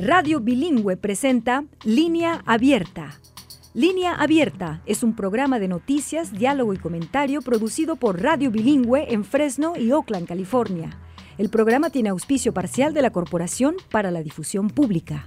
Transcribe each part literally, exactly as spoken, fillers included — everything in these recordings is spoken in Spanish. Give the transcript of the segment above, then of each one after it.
Radio Bilingüe presenta Línea Abierta. Línea Abierta es un programa de noticias, diálogo y comentario producido por Radio Bilingüe en Fresno y Oakland, California. El programa tiene auspicio parcial de la Corporación para la Difusión Pública.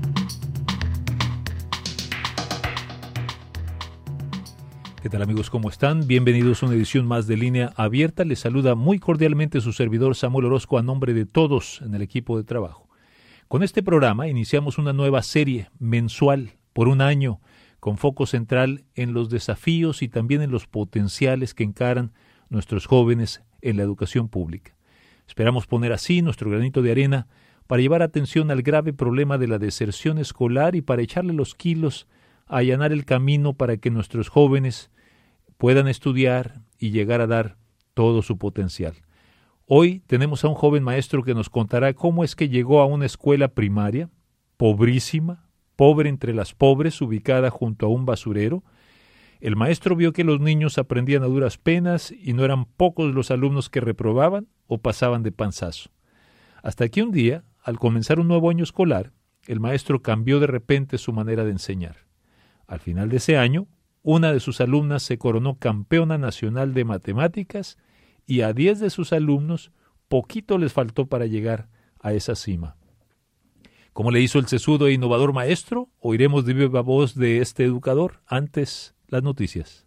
¿Qué tal, amigos? ¿Cómo están? Bienvenidos a una edición más de Línea Abierta. Les saluda muy cordialmente su servidor Samuel Orozco a nombre de todos en el equipo de trabajo. Con este programa iniciamos una nueva serie mensual por un año con foco central en los desafíos y también en los potenciales que encaran nuestros jóvenes en la educación pública. Esperamos poner así nuestro granito de arena para llevar atención al grave problema de la deserción escolar y para echarle los kilos a allanar el camino para que nuestros jóvenes puedan estudiar y llegar a dar todo su potencial. Hoy tenemos a un joven maestro que nos contará cómo es que llegó a una escuela primaria, pobrísima, pobre entre las pobres, ubicada junto a un basurero. El maestro vio que los niños aprendían a duras penas y no eran pocos los alumnos que reprobaban o pasaban de panzazo. Hasta que un día, al comenzar un nuevo año escolar, el maestro cambió de repente su manera de enseñar. Al final de ese año, una de sus alumnas se coronó campeona nacional de matemáticas y a diez de sus alumnos poquito les faltó para llegar a esa cima. ¿Cómo le hizo el sesudo e innovador maestro? Oiremos de viva voz de este educador. Antes, las noticias.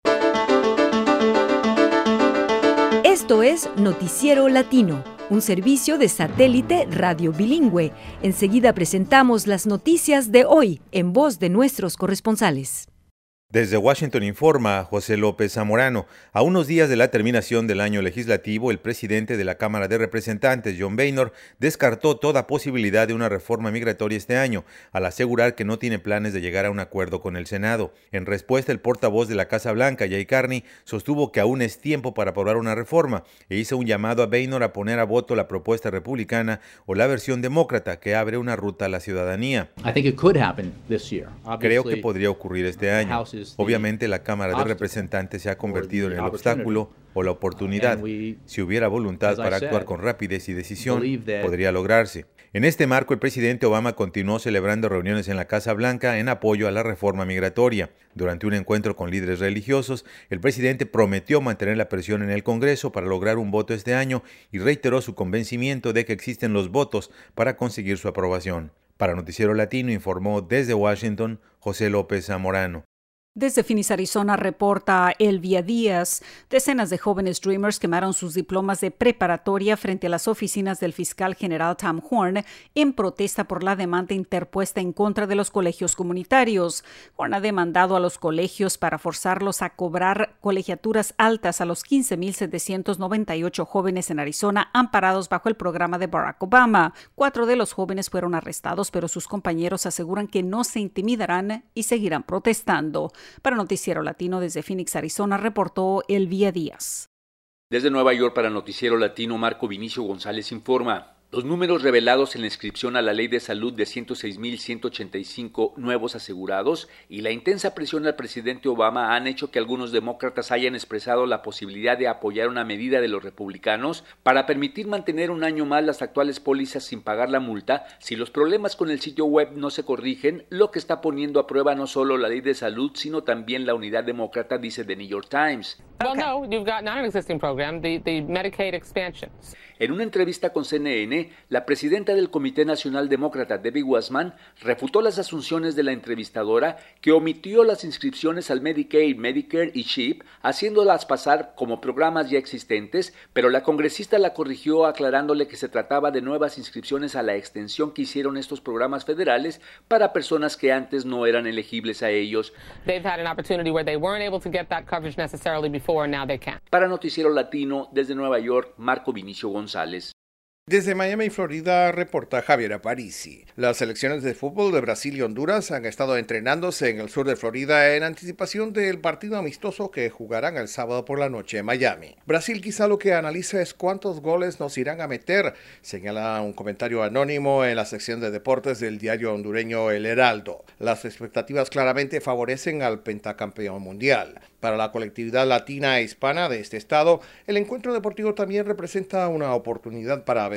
Esto es Noticiero Latino, un servicio de satélite Radio Bilingüe. Enseguida presentamos las noticias de hoy en voz de nuestros corresponsales. Desde Washington informa José López Zamorano. A unos días de la terminación del año legislativo, el presidente de la Cámara de Representantes, John Boehner, descartó toda posibilidad de una reforma migratoria este año, al asegurar que no tiene planes de llegar a un acuerdo con el Senado. En respuesta, el portavoz de la Casa Blanca, Jay Carney, sostuvo que aún es tiempo para aprobar una reforma e hizo un llamado a Boehner a poner a voto la propuesta republicana o la versión demócrata que abre una ruta a la ciudadanía. I think it could happen this year. Creo que podría ocurrir este año. Obviamente la Cámara de Representantes se ha convertido en el obstáculo o la oportunidad. Si hubiera voluntad para actuar con rapidez y decisión, podría lograrse. En este marco, el presidente Obama continuó celebrando reuniones en la Casa Blanca en apoyo a la reforma migratoria. Durante un encuentro con líderes religiosos, el presidente prometió mantener la presión en el Congreso para lograr un voto este año y reiteró su convencimiento de que existen los votos para conseguir su aprobación. Para Noticiero Latino informó desde Washington José López Zamorano. Desde Phoenix, Arizona, reporta Elvia Díaz. Decenas de jóvenes Dreamers quemaron sus diplomas de preparatoria frente a las oficinas del fiscal general Tom Horne en protesta por la demanda interpuesta en contra de los colegios comunitarios. Horne ha demandado a los colegios para forzarlos a cobrar colegiaturas altas a los quince mil setecientos noventa y ocho jóvenes en Arizona amparados bajo el programa de Barack Obama. Cuatro de los jóvenes fueron arrestados, pero sus compañeros aseguran que no se intimidarán y seguirán protestando. Para Noticiero Latino desde Phoenix, Arizona, reportó Elvia Díaz. Desde Nueva York para Noticiero Latino, Marco Vinicio González informa. Los números revelados en la inscripción a la Ley de Salud de ciento seis mil ciento ochenta y cinco nuevos asegurados y la intensa presión al presidente Obama han hecho que algunos demócratas hayan expresado la posibilidad de apoyar una medida de los republicanos para permitir mantener un año más las actuales pólizas sin pagar la multa si los problemas con el sitio web no se corrigen, lo que está poniendo a prueba no solo la Ley de Salud, sino también la unidad demócrata, dice The New York Times. Well, no, you've got not an existing program, the, the Medicaid expansion. En una entrevista con C N N, la presidenta del Comité Nacional Demócrata, Debbie Wasserman, refutó las asunciones de la entrevistadora que omitió las inscripciones al Medicaid, Medicare y CHIP, haciéndolas pasar como programas ya existentes, pero la congresista la corrigió aclarándole que se trataba de nuevas inscripciones a la extensión que hicieron estos programas federales para personas que antes no eran elegibles a ellos. They've had an opportunity where they weren't able to get that coverage necessarily before, and now they can. Para Noticiero Latino, desde Nueva York, Marco Vinicio González. Desde Miami, Florida, reporta Javier Aparici. Las selecciones de fútbol de Brasil y Honduras han estado entrenándose en el sur de Florida en anticipación del partido amistoso que jugarán el sábado por la noche en Miami. Brasil quizá lo que analiza es cuántos goles nos irán a meter, señala un comentario anónimo en la sección de deportes del diario hondureño El Heraldo. Las expectativas claramente favorecen al pentacampeón mundial. Para la colectividad latina e hispana de este estado, el encuentro deportivo también representa una oportunidad para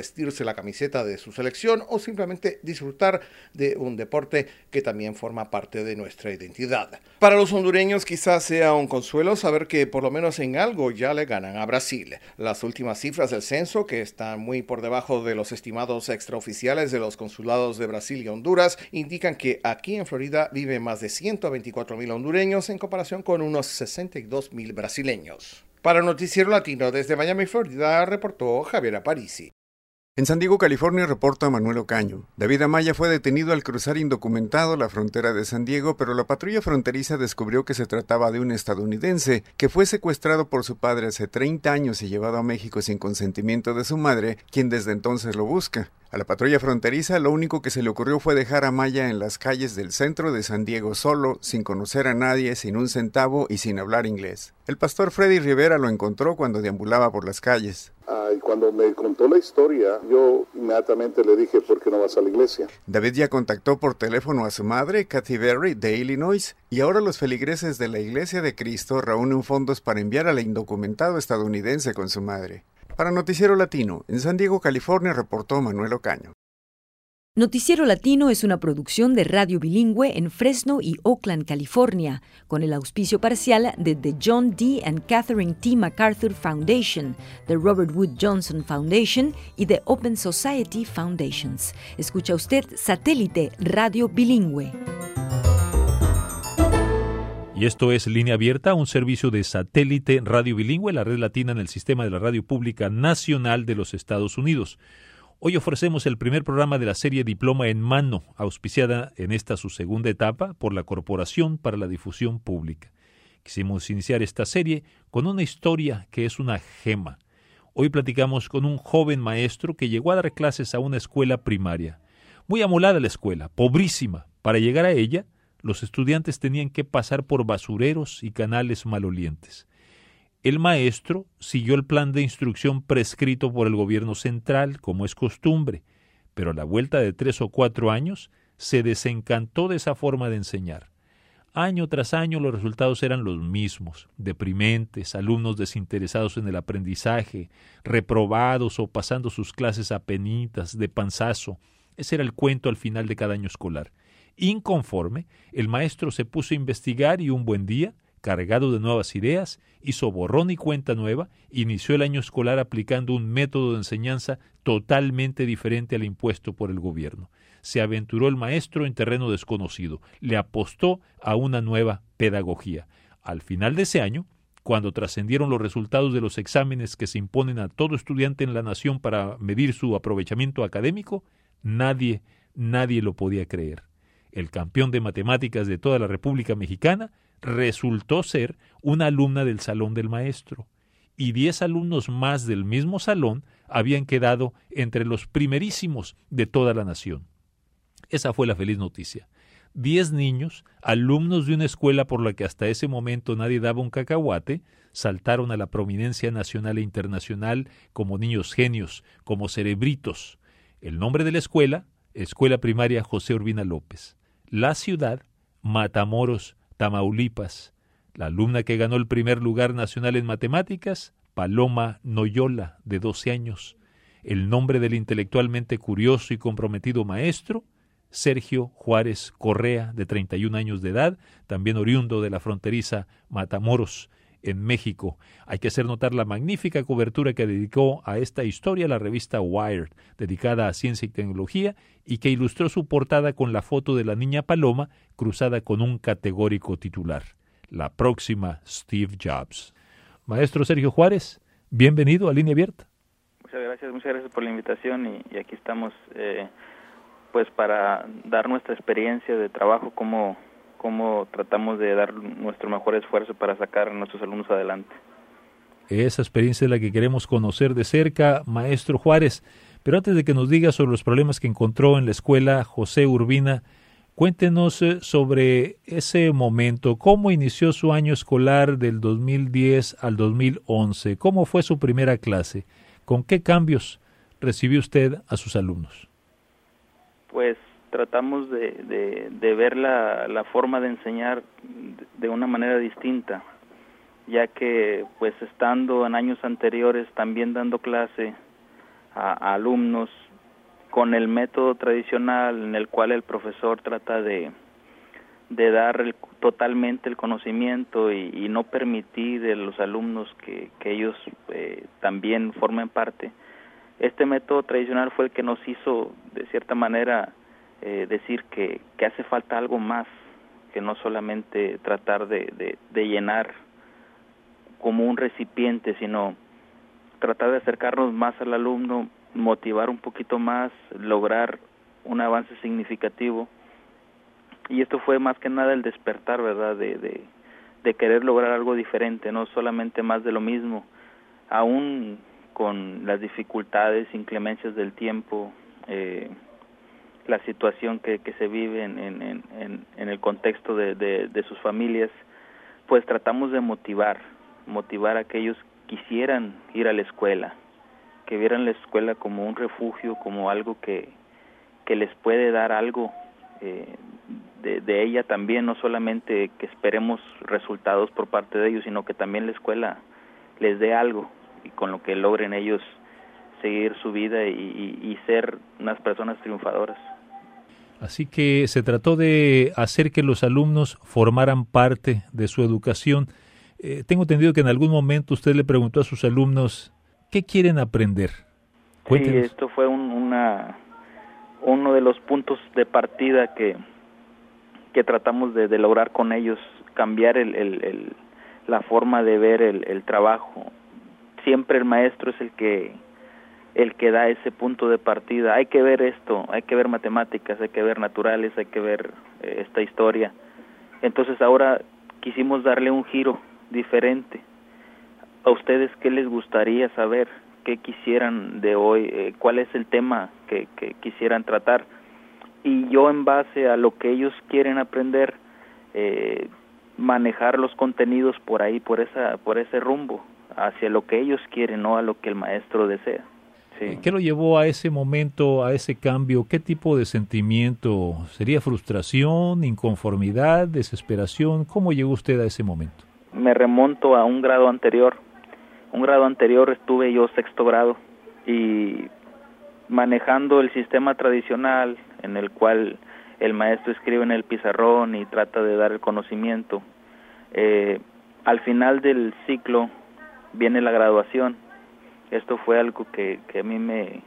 vestirse la camiseta de su selección o simplemente disfrutar de un deporte que también forma parte de nuestra identidad. Para los hondureños quizás sea un consuelo saber que por lo menos en algo ya le ganan a Brasil. Las últimas cifras del censo, que están muy por debajo de los estimados extraoficiales de los consulados de Brasil y Honduras, indican que aquí en Florida viven más de ciento veinticuatro mil hondureños en comparación con unos sesenta y dos mil brasileños. Para Noticiero Latino desde Miami, Florida, reportó Javier Aparici. En San Diego, California, reporta Manuel Ocaño. David Amaya fue detenido al cruzar indocumentado la frontera de San Diego, pero la patrulla fronteriza descubrió que se trataba de un estadounidense que fue secuestrado por su padre hace treinta años y llevado a México sin consentimiento de su madre, quien desde entonces lo busca. A la patrulla fronteriza lo único que se le ocurrió fue dejar a Amaya en las calles del centro de San Diego solo, sin conocer a nadie, sin un centavo y sin hablar inglés. El pastor Freddy Rivera lo encontró cuando deambulaba por las calles. Ah, y cuando me contó la historia, yo inmediatamente le dije, ¿por qué no vas a la iglesia? David ya contactó por teléfono a su madre, Kathy Berry, de Illinois, y ahora los feligreses de la Iglesia de Cristo reúnen fondos para enviar al indocumentado estadounidense con su madre. Para Noticiero Latino, en San Diego, California, reportó Manuel Ocaño. Noticiero Latino es una producción de Radio Bilingüe en Fresno y Oakland, California, con el auspicio parcial de The John D. and Catherine T. MacArthur Foundation, The Robert Wood Johnson Foundation y The Open Society Foundations. Escucha usted Satélite Radio Bilingüe. Y esto es Línea Abierta, un servicio de Satélite Radio Bilingüe, la red latina en el sistema de la radio pública nacional de los Estados Unidos. Hoy ofrecemos el primer programa de la serie Diploma en Mano, auspiciada en esta su segunda etapa por la Corporación para la Difusión Pública. Quisimos iniciar esta serie con una historia que es una gema. Hoy platicamos con un joven maestro que llegó a dar clases a una escuela primaria. Muy amolada la escuela, pobrísima. Para llegar a ella, los estudiantes tenían que pasar por basureros y canales malolientes. El maestro siguió el plan de instrucción prescrito por el gobierno central, como es costumbre, pero a la vuelta de tres o cuatro años se desencantó de esa forma de enseñar. Año tras año los resultados eran los mismos, deprimentes, alumnos desinteresados en el aprendizaje, reprobados o pasando sus clases a penitas, de panzazo. Ese era el cuento al final de cada año escolar. Inconforme, el maestro se puso a investigar y un buen día, cargado de nuevas ideas, hizo borrón y cuenta nueva, inició el año escolar aplicando un método de enseñanza totalmente diferente al impuesto por el gobierno. Se aventuró el maestro en terreno desconocido, le apostó a una nueva pedagogía. Al final de ese año, cuando trascendieron los resultados de los exámenes que se imponen a todo estudiante en la nación para medir su aprovechamiento académico, nadie, nadie lo podía creer. El campeón de matemáticas de toda la República Mexicana resultó ser una alumna del salón del maestro, y diez alumnos más del mismo salón habían quedado entre los primerísimos de toda la nación. Esa fue la feliz noticia. Diez niños, alumnos de una escuela por la que hasta ese momento nadie daba un cacahuate, saltaron a la prominencia nacional e internacional como niños genios, como cerebritos. El nombre de la escuela, Escuela Primaria José Urbina López. La ciudad, Matamoros, Tamaulipas. La alumna que ganó el primer lugar nacional en matemáticas, Paloma Noyola, de doce años. El nombre del intelectualmente curioso y comprometido maestro, Sergio Juárez Correa, de treinta y un años de edad, también oriundo de la fronteriza Matamoros, en México. Hay que hacer notar la magnífica cobertura que dedicó a esta historia la revista Wired, dedicada a ciencia y tecnología, y que ilustró su portada con la foto de la niña Paloma cruzada con un categórico titular: la próxima Steve Jobs. Maestro Sergio Juárez, bienvenido a Línea Abierta. Muchas gracias, muchas gracias por la invitación y, y aquí estamos eh, pues para dar nuestra experiencia de trabajo, cómo cómo tratamos de dar nuestro mejor esfuerzo para sacar a nuestros alumnos adelante. Esa experiencia es la que queremos conocer de cerca, maestro Juárez. Pero antes de que nos diga sobre los problemas que encontró en la escuela José Urbina, cuéntenos sobre ese momento. ¿Cómo inició su año escolar del dos mil diez al dos mil once? ¿Cómo fue su primera clase? ¿Con qué cambios recibió usted a sus alumnos? Pues tratamos de, de, de ver la, la forma de enseñar de una manera distinta, ya que pues estando en años anteriores también dando clase a, a alumnos con el método tradicional en el cual el profesor trata de, de dar el, totalmente el conocimiento y, y no permitir a los alumnos que, que ellos eh, también formen parte. Este método tradicional fue el que nos hizo, de cierta manera, eh, decir que, que hace falta algo más, que no solamente tratar de, de, de llenar como un recipiente, sino tratar de acercarnos más al alumno, motivar un poquito más, lograr un avance significativo. Y esto fue más que nada el despertar, ¿verdad?, de, de, de querer lograr algo diferente, no solamente más de lo mismo, aún con las dificultades, inclemencias del tiempo, eh, la situación que, que se vive en, en, en, en el contexto de, de, de sus familias, pues tratamos de motivar, motivar a que ellos quisieran ir a la escuela, que vieran la escuela como un refugio, como algo que, que les puede dar algo eh, de, de ella también, no solamente que esperemos resultados por parte de ellos, sino que también la escuela les dé algo y con lo que logren ellos seguir su vida y, y, y ser unas personas triunfadoras. Así que se trató de hacer que los alumnos formaran parte de su educación. Eh, tengo entendido que en algún momento usted le preguntó a sus alumnos ¿qué quieren aprender? Cuéntenos. Sí, esto fue un, una, uno de los puntos de partida que, que tratamos de, de lograr con ellos, cambiar el, el, el, la forma de ver el, el trabajo. Siempre el maestro es el que, el que da ese punto de partida. Hay que ver esto, hay que ver matemáticas, hay que ver naturales, hay que ver eh, esta historia. Entonces ahora quisimos darle un giro diferente. ¿A ustedes qué les gustaría saber? ¿Qué quisieran de hoy? Eh, ¿Cuál es el tema que, que quisieran tratar? Y yo, en base a lo que ellos quieren aprender, eh, manejar los contenidos por ahí, por esa, por ese rumbo, hacia lo que ellos quieren, no a lo que el maestro desea. Sí. ¿Qué lo llevó a ese momento, a ese cambio? ¿Qué tipo de sentimiento? ¿Sería frustración, inconformidad, desesperación? ¿Cómo llegó usted a ese momento? Me remonto a un grado anterior. Un grado anterior estuve yo sexto grado y manejando el sistema tradicional en el cual el maestro escribe en el pizarrón y trata de dar el conocimiento. Eh, al final del ciclo viene la graduación. Esto fue algo que, que a mí me,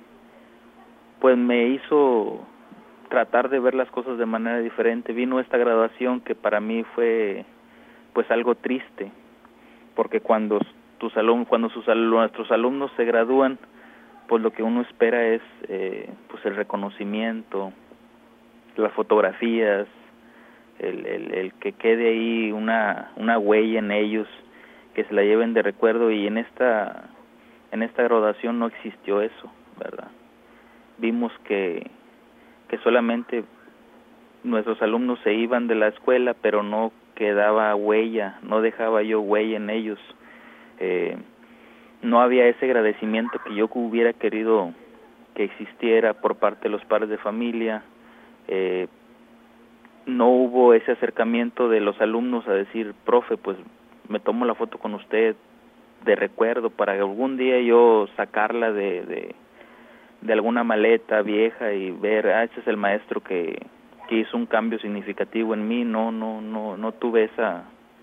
pues me hizo tratar de ver las cosas de manera diferente. Vino esta graduación que para mí fue pues algo triste, porque cuando tus alumnos, cuando sus alumnos, nuestros alumnos se gradúan, pues lo que uno espera es eh, pues el reconocimiento, las fotografías, el, el, el que quede ahí una una huella en ellos, que se la lleven de recuerdo, y en esta en esta graduación no existió eso, ¿verdad? Vimos que que solamente nuestros alumnos se iban de la escuela, pero no quedaba huella, no dejaba yo huella en ellos. Eh, no había ese agradecimiento que yo hubiera querido que existiera por parte de los padres de familia. Eh, no hubo ese acercamiento de los alumnos a decir, profe, pues me tomo la foto con usted de recuerdo para algún día yo sacarla de, de, de alguna maleta vieja y ver, ah, ese es el maestro que, que hizo un cambio significativo en mí. No, no, no, no tuve esa,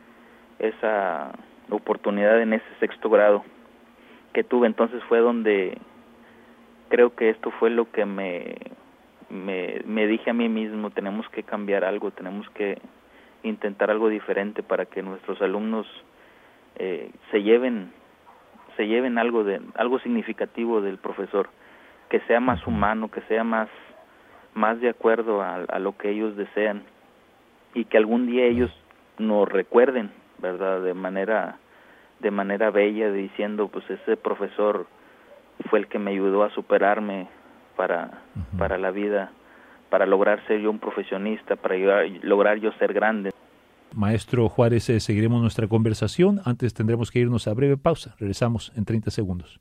esa oportunidad en ese sexto grado que tuve. Entonces fue donde creo que esto fue lo que me, me, me dije a mí mismo, tenemos que cambiar algo, tenemos que intentar algo diferente para que nuestros alumnos eh, se lleven se lleven algo de algo significativo del profesor, que sea más humano, que sea más más de acuerdo a, a lo que ellos desean, y que algún día ellos nos recuerden, ¿verdad?, de manera de manera bella, diciendo, pues ese profesor fue el que me ayudó a superarme para uh-huh. para la vida, para lograr ser yo un profesionista, para ayudar, lograr yo ser grande. Maestro Juárez, eh, seguiremos nuestra conversación. Antes tendremos que irnos a breve pausa. Regresamos en treinta segundos.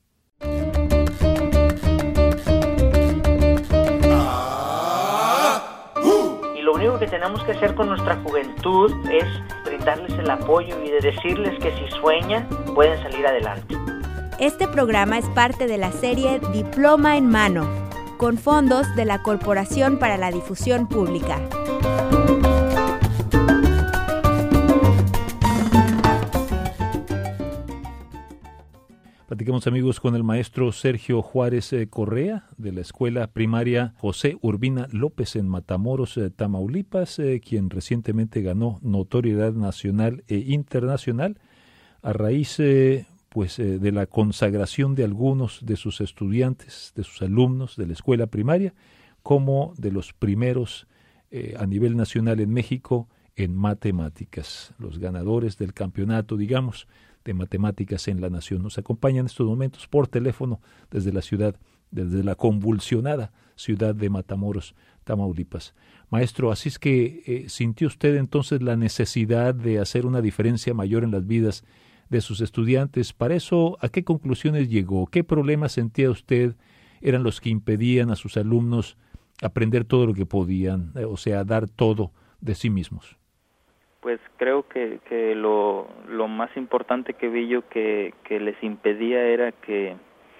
Y lo único que tenemos que hacer con nuestra juventud es brindarles el apoyo y de decirles que si sueñan, pueden salir adelante. Este programa es parte de la serie Diploma en Mano, con fondos de la Corporación para la Difusión Pública. Platicamos, amigos, con el maestro Sergio Juárez eh, Correa, de la Escuela Primaria José Urbina López en Matamoros, eh, Tamaulipas, eh, quien recientemente ganó notoriedad nacional e internacional a raíz eh, pues, eh, de la consagración de algunos de sus estudiantes, de sus alumnos de la escuela primaria, como de los primeros eh, a nivel nacional en México en matemáticas, los ganadores del campeonato, digamos, de matemáticas en la nación. Nos acompañan en estos momentos por teléfono desde la ciudad, desde la convulsionada ciudad de Matamoros, Tamaulipas. Maestro, así es que eh, ¿sintió usted entonces la necesidad de hacer una diferencia mayor en las vidas de sus estudiantes? Para eso, ¿a qué conclusiones llegó? ¿Qué problemas sentía usted eran los que impedían a sus alumnos aprender todo lo que podían, eh, o sea, dar todo de sí mismos? Pues creo que, que lo, lo más importante que vi yo que, que les impedía era que,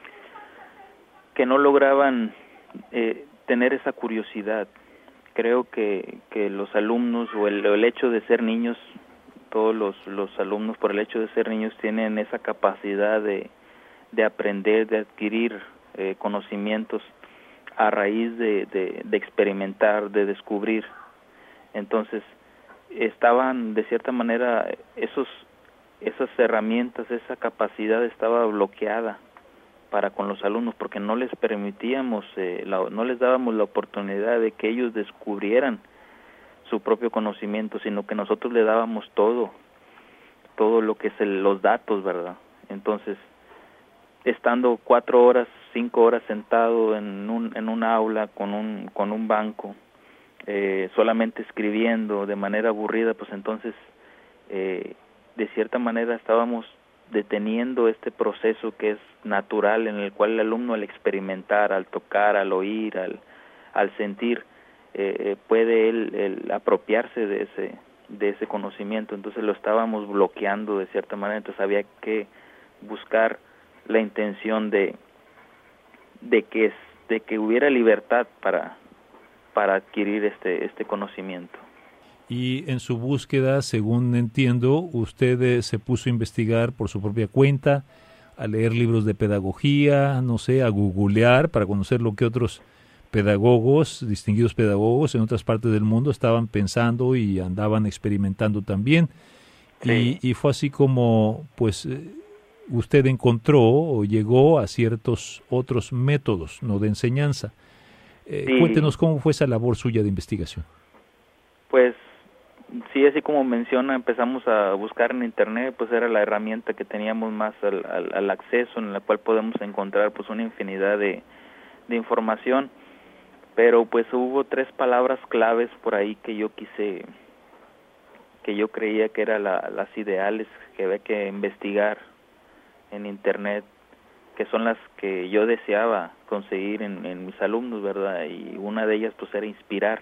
que no lograban eh, tener esa curiosidad. Creo que, que los alumnos o el, el hecho de ser niños, todos los, los alumnos por el hecho de ser niños tienen esa capacidad de, de aprender, de adquirir eh, conocimientos a raíz de, de, de experimentar, de descubrir. Entonces, estaban de cierta manera esos esas herramientas, esa capacidad estaba bloqueada para con los alumnos porque no les permitíamos, eh, la, no les dábamos la oportunidad de que ellos descubrieran su propio conocimiento, sino que nosotros le dábamos todo, todo lo que es el, los datos, ¿verdad? Entonces, estando cuatro horas, cinco horas sentado en un en un aula con un con un banco, Eh, solamente escribiendo de manera aburrida, pues entonces eh, de cierta manera estábamos deteniendo este proceso que es natural, en el cual el alumno al experimentar, al tocar, al oír, al, al sentir, eh, puede él, él apropiarse de ese, de ese conocimiento. Entonces lo estábamos bloqueando de cierta manera, entonces había que buscar la intención de, de que, de que hubiera libertad para para adquirir este este conocimiento. Y en su búsqueda, según entiendo, usted eh, se puso a investigar por su propia cuenta, a leer libros de pedagogía, no sé, a googlear para conocer lo que otros pedagogos, distinguidos pedagogos en otras partes del mundo estaban pensando y andaban experimentando también. Sí. Y, y fue así como, pues, eh, usted encontró o llegó a ciertos otros métodos, no de enseñanza. Eh, sí. Cuéntenos cómo fue esa labor suya de investigación. Pues sí, así como menciona, empezamos a buscar en internet, pues era la herramienta que teníamos más al, al, al acceso, en la cual podemos encontrar pues una infinidad de, de información, pero pues hubo tres palabras claves por ahí que yo quise, que yo creía que eran la, las ideales que había que investigar en internet, que son las que yo deseaba conseguir en, en mis alumnos, ¿verdad? Y una de ellas pues era inspirar,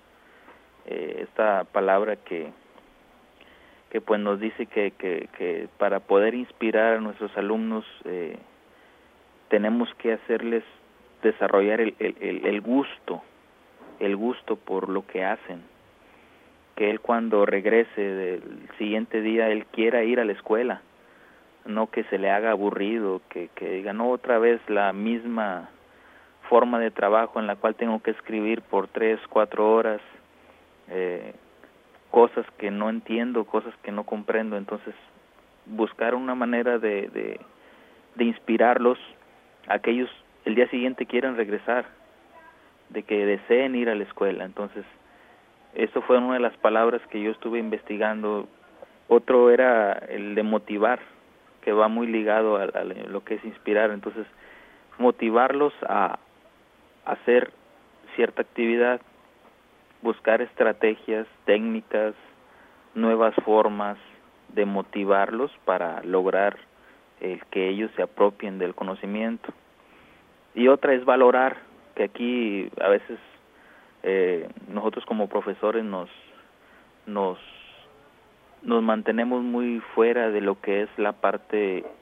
eh, esta palabra que que pues nos dice que, que, que para poder inspirar a nuestros alumnos eh, tenemos que hacerles desarrollar el, el, el gusto, el gusto por lo que hacen, que él cuando regrese del siguiente día él quiera ir a la escuela, no que se le haga aburrido, que, que diga, no, otra vez la misma forma de trabajo en la cual tengo que escribir por tres, cuatro horas, eh, cosas que no entiendo, cosas que no comprendo. Entonces, buscar una manera de, de, de inspirarlos a que ellos el día siguiente quieran regresar, de que deseen ir a la escuela. Entonces, eso fue una de las palabras que yo estuve investigando. Otro era el de motivar, que va muy ligado a, a lo que es inspirar. Entonces, motivarlos a hacer cierta actividad, buscar estrategias, técnicas, nuevas formas de motivarlos para lograr el que ellos se apropien del conocimiento. Y otra es valorar, que aquí a veces eh, nosotros como profesores nos nos nos mantenemos muy fuera de lo que es la parte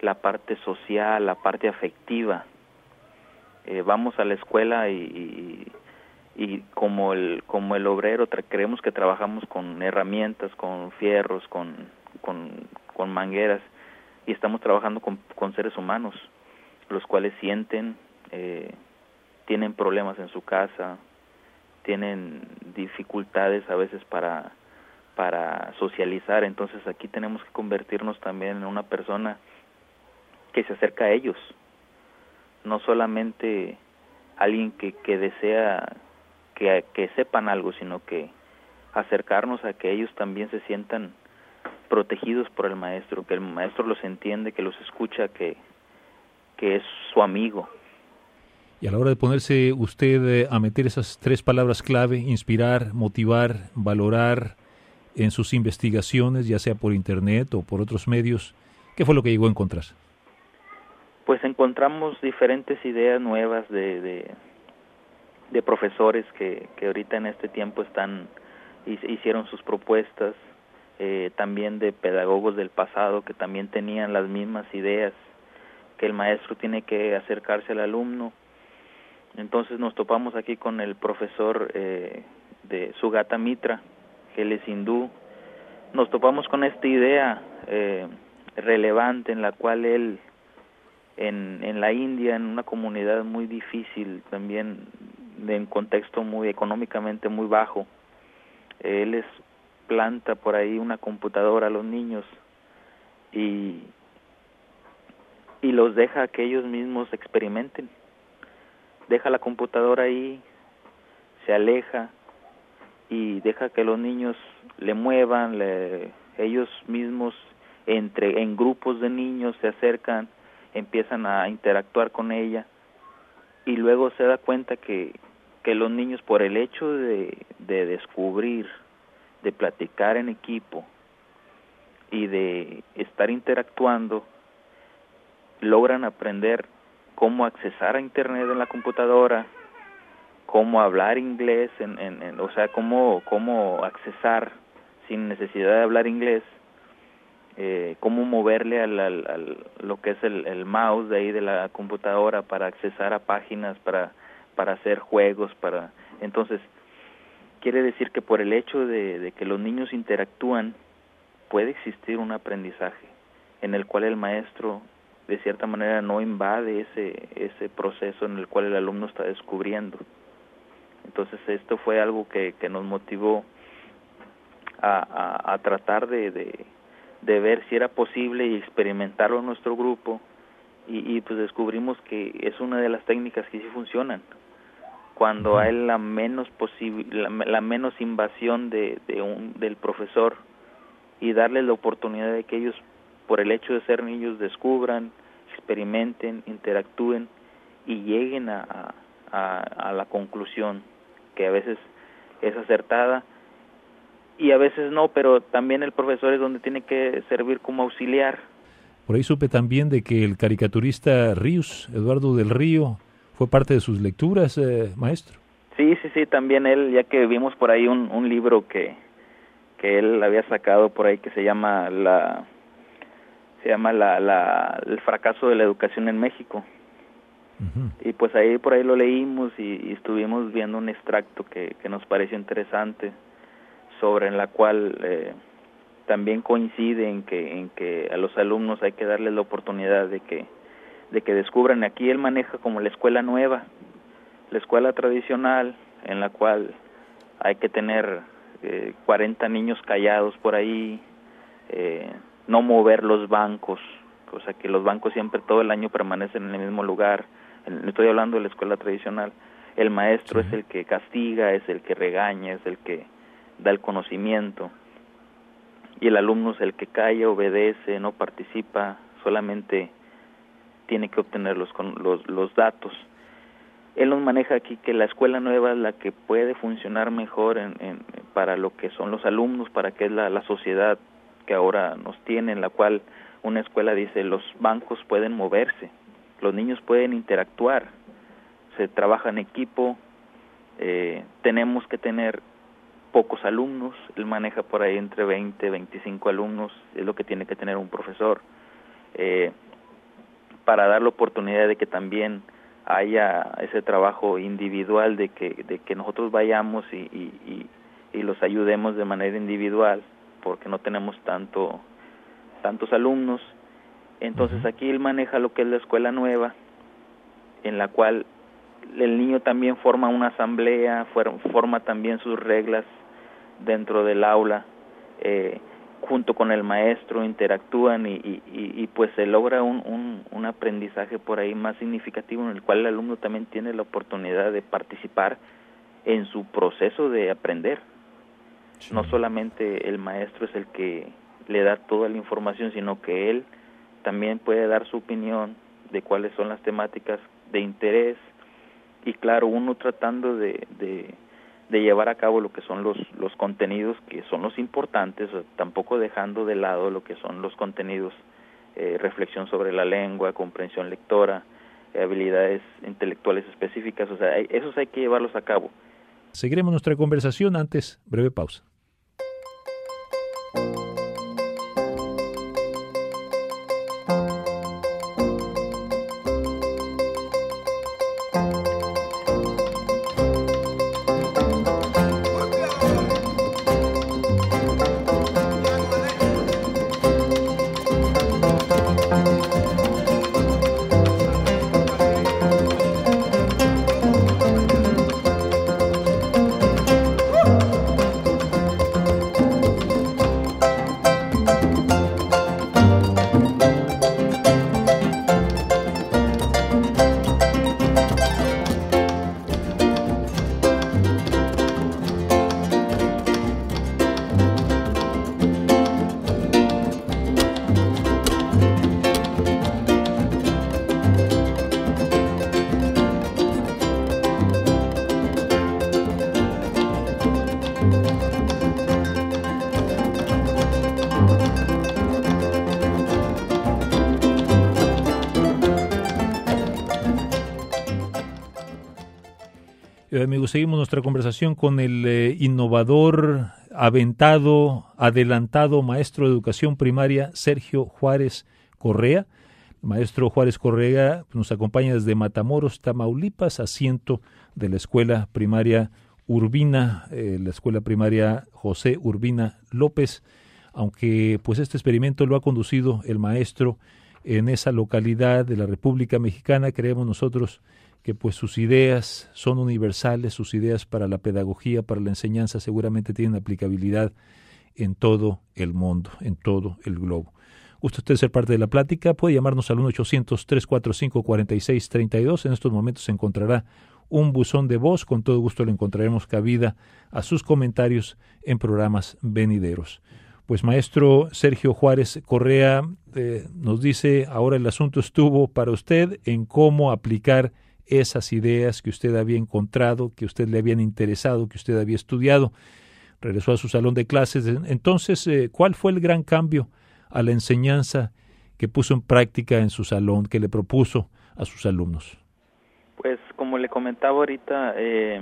la parte social, la parte afectiva. Eh, vamos a la escuela y, y, y como el como el obrero tra- creemos que trabajamos con herramientas, con fierros, con, con, con mangueras, y estamos trabajando con, con seres humanos, los cuales sienten, eh, tienen problemas en su casa, tienen dificultades a veces para, para socializar. Entonces aquí tenemos que convertirnos también en una persona que se acerca a ellos, no solamente alguien que, que desea que, que sepan algo, sino que acercarnos a que ellos también se sientan protegidos por el maestro, que el maestro los entiende, que los escucha, que, que es su amigo. Y a la hora de ponerse usted eh, a meter esas tres palabras clave, inspirar, motivar, valorar, en sus investigaciones, ya sea por internet o por otros medios, ¿qué fue lo que llegó a encontrar? Pues encontramos diferentes ideas nuevas de, de, de profesores que, que ahorita en este tiempo están, hicieron sus propuestas, eh, también de pedagogos del pasado que también tenían las mismas ideas, que el maestro tiene que acercarse al alumno. Entonces nos topamos aquí con el profesor eh, de Sugata Mitra, que él es hindú. Nos topamos con esta idea eh, relevante en la cual él, en, en la India, en una comunidad muy difícil, también en contexto muy económicamente muy bajo, él les planta por ahí una computadora a los niños y, y los deja que ellos mismos experimenten. Deja la computadora ahí, se aleja y deja que los niños le muevan, le, ellos mismos entre en grupos de niños se acercan, empiezan a interactuar con ella y luego se da cuenta que, que los niños, por el hecho de, de descubrir, de platicar en equipo y de estar interactuando, logran aprender cómo accesar a internet en la computadora, cómo hablar inglés, en, en, en, o sea, cómo, cómo accesar sin necesidad de hablar inglés, eh, cómo moverle al, al, al lo que es el, el mouse de ahí de la computadora para accesar a páginas, para, para hacer juegos, para entonces quiere decir que por el hecho de, de que los niños interactúan puede existir un aprendizaje en el cual el maestro de cierta manera no invade ese ese proceso en el cual el alumno está descubriendo. Entonces esto fue algo que, que nos motivó a, a, a tratar de, de, de ver si era posible y experimentarlo en nuestro grupo y, y pues descubrimos que es una de las técnicas que sí funcionan. Cuando hay la menos posible, la, la menos invasión de, de un, del profesor y darles la oportunidad de que ellos, por el hecho de ser niños, descubran, experimenten, interactúen y lleguen a, a, a la conclusión que a veces es acertada y a veces no, pero también el profesor es donde tiene que servir como auxiliar. Por ahí supe también de que el caricaturista Ríos, Eduardo del Río, fue parte de sus lecturas, eh, maestro. Sí, sí, sí, también él, ya que vimos por ahí un, un libro que, que él había sacado por ahí que se llama la se llama la, la el fracaso de la educación en México. Uh-huh. Y pues ahí por ahí lo leímos y, y estuvimos viendo un extracto que, que nos pareció interesante, sobre en la cual eh, también coincide en que en que a los alumnos hay que darles la oportunidad de que de que descubran. Aquí él maneja como la escuela nueva, la escuela tradicional, en la cual hay que tener eh, cuarenta niños callados por ahí, eh, no mover los bancos, o sea que los bancos siempre todo el año permanecen en el mismo lugar. Estoy hablando de la escuela tradicional. El maestro sí. es el que castiga, es el que regaña, es el que da el conocimiento, y el alumno es el que calla, obedece, no participa, solamente tiene que obtener los, los, los datos. Él nos maneja aquí que la escuela nueva es la que puede funcionar mejor en, en, para lo que son los alumnos, para que es la, la sociedad que ahora nos tiene, en la cual una escuela dice los bancos pueden moverse, los niños pueden interactuar, se trabaja en equipo, eh, tenemos que tener pocos alumnos, él maneja por ahí entre veinte, veinticinco alumnos, es lo que tiene que tener un profesor. Eh, para dar la oportunidad de que también haya ese trabajo individual, de que de que nosotros vayamos y, y, y, y los ayudemos de manera individual, porque no tenemos tanto tantos alumnos. Entonces aquí él maneja lo que es la escuela nueva, en la cual el niño también forma una asamblea, forma también sus reglas dentro del aula, eh, junto con el maestro interactúan y, y, y pues se logra un, un, un aprendizaje por ahí más significativo, en el cual el alumno también tiene la oportunidad de participar en su proceso de aprender. Sí. No solamente el maestro es el que le da toda la información, sino que él también puede dar su opinión de cuáles son las temáticas de interés, y claro, uno tratando de, de, de llevar a cabo lo que son los, los contenidos que son los importantes, tampoco dejando de lado lo que son los contenidos, eh, reflexión sobre la lengua, comprensión lectora, eh, habilidades intelectuales específicas, o sea, hay, esos hay que llevarlos a cabo. Seguiremos nuestra conversación, antes, breve pausa. Amigos, seguimos nuestra conversación con el eh, innovador, aventado, adelantado maestro de educación primaria Sergio Juárez Correa. El maestro Juárez Correa nos acompaña desde Matamoros, Tamaulipas, asiento de la escuela primaria Urbina, eh, la escuela primaria José Urbina López, aunque pues este experimento lo ha conducido el maestro en esa localidad de la República Mexicana. Creemos nosotros que pues sus ideas son universales, sus ideas para la pedagogía, para la enseñanza, seguramente tienen aplicabilidad en todo el mundo, en todo el globo. ¿Gusta usted ser parte de la plática? Puede llamarnos al uno ochocientos, tres cuatro cinco, cuatro seis tres dos. En estos momentos se encontrará un buzón de voz. Con todo gusto le encontraremos cabida a sus comentarios en programas venideros. Pues maestro Sergio Juárez Correa, eh, nos dice, ahora el asunto estuvo para usted en cómo aplicar esas ideas que usted había encontrado, que usted le habían interesado, que usted había estudiado. Regresó a su salón de clases. Entonces, eh, ¿cuál fue el gran cambio a la enseñanza que puso en práctica en su salón, que le propuso a sus alumnos? Pues, como le comentaba ahorita, eh,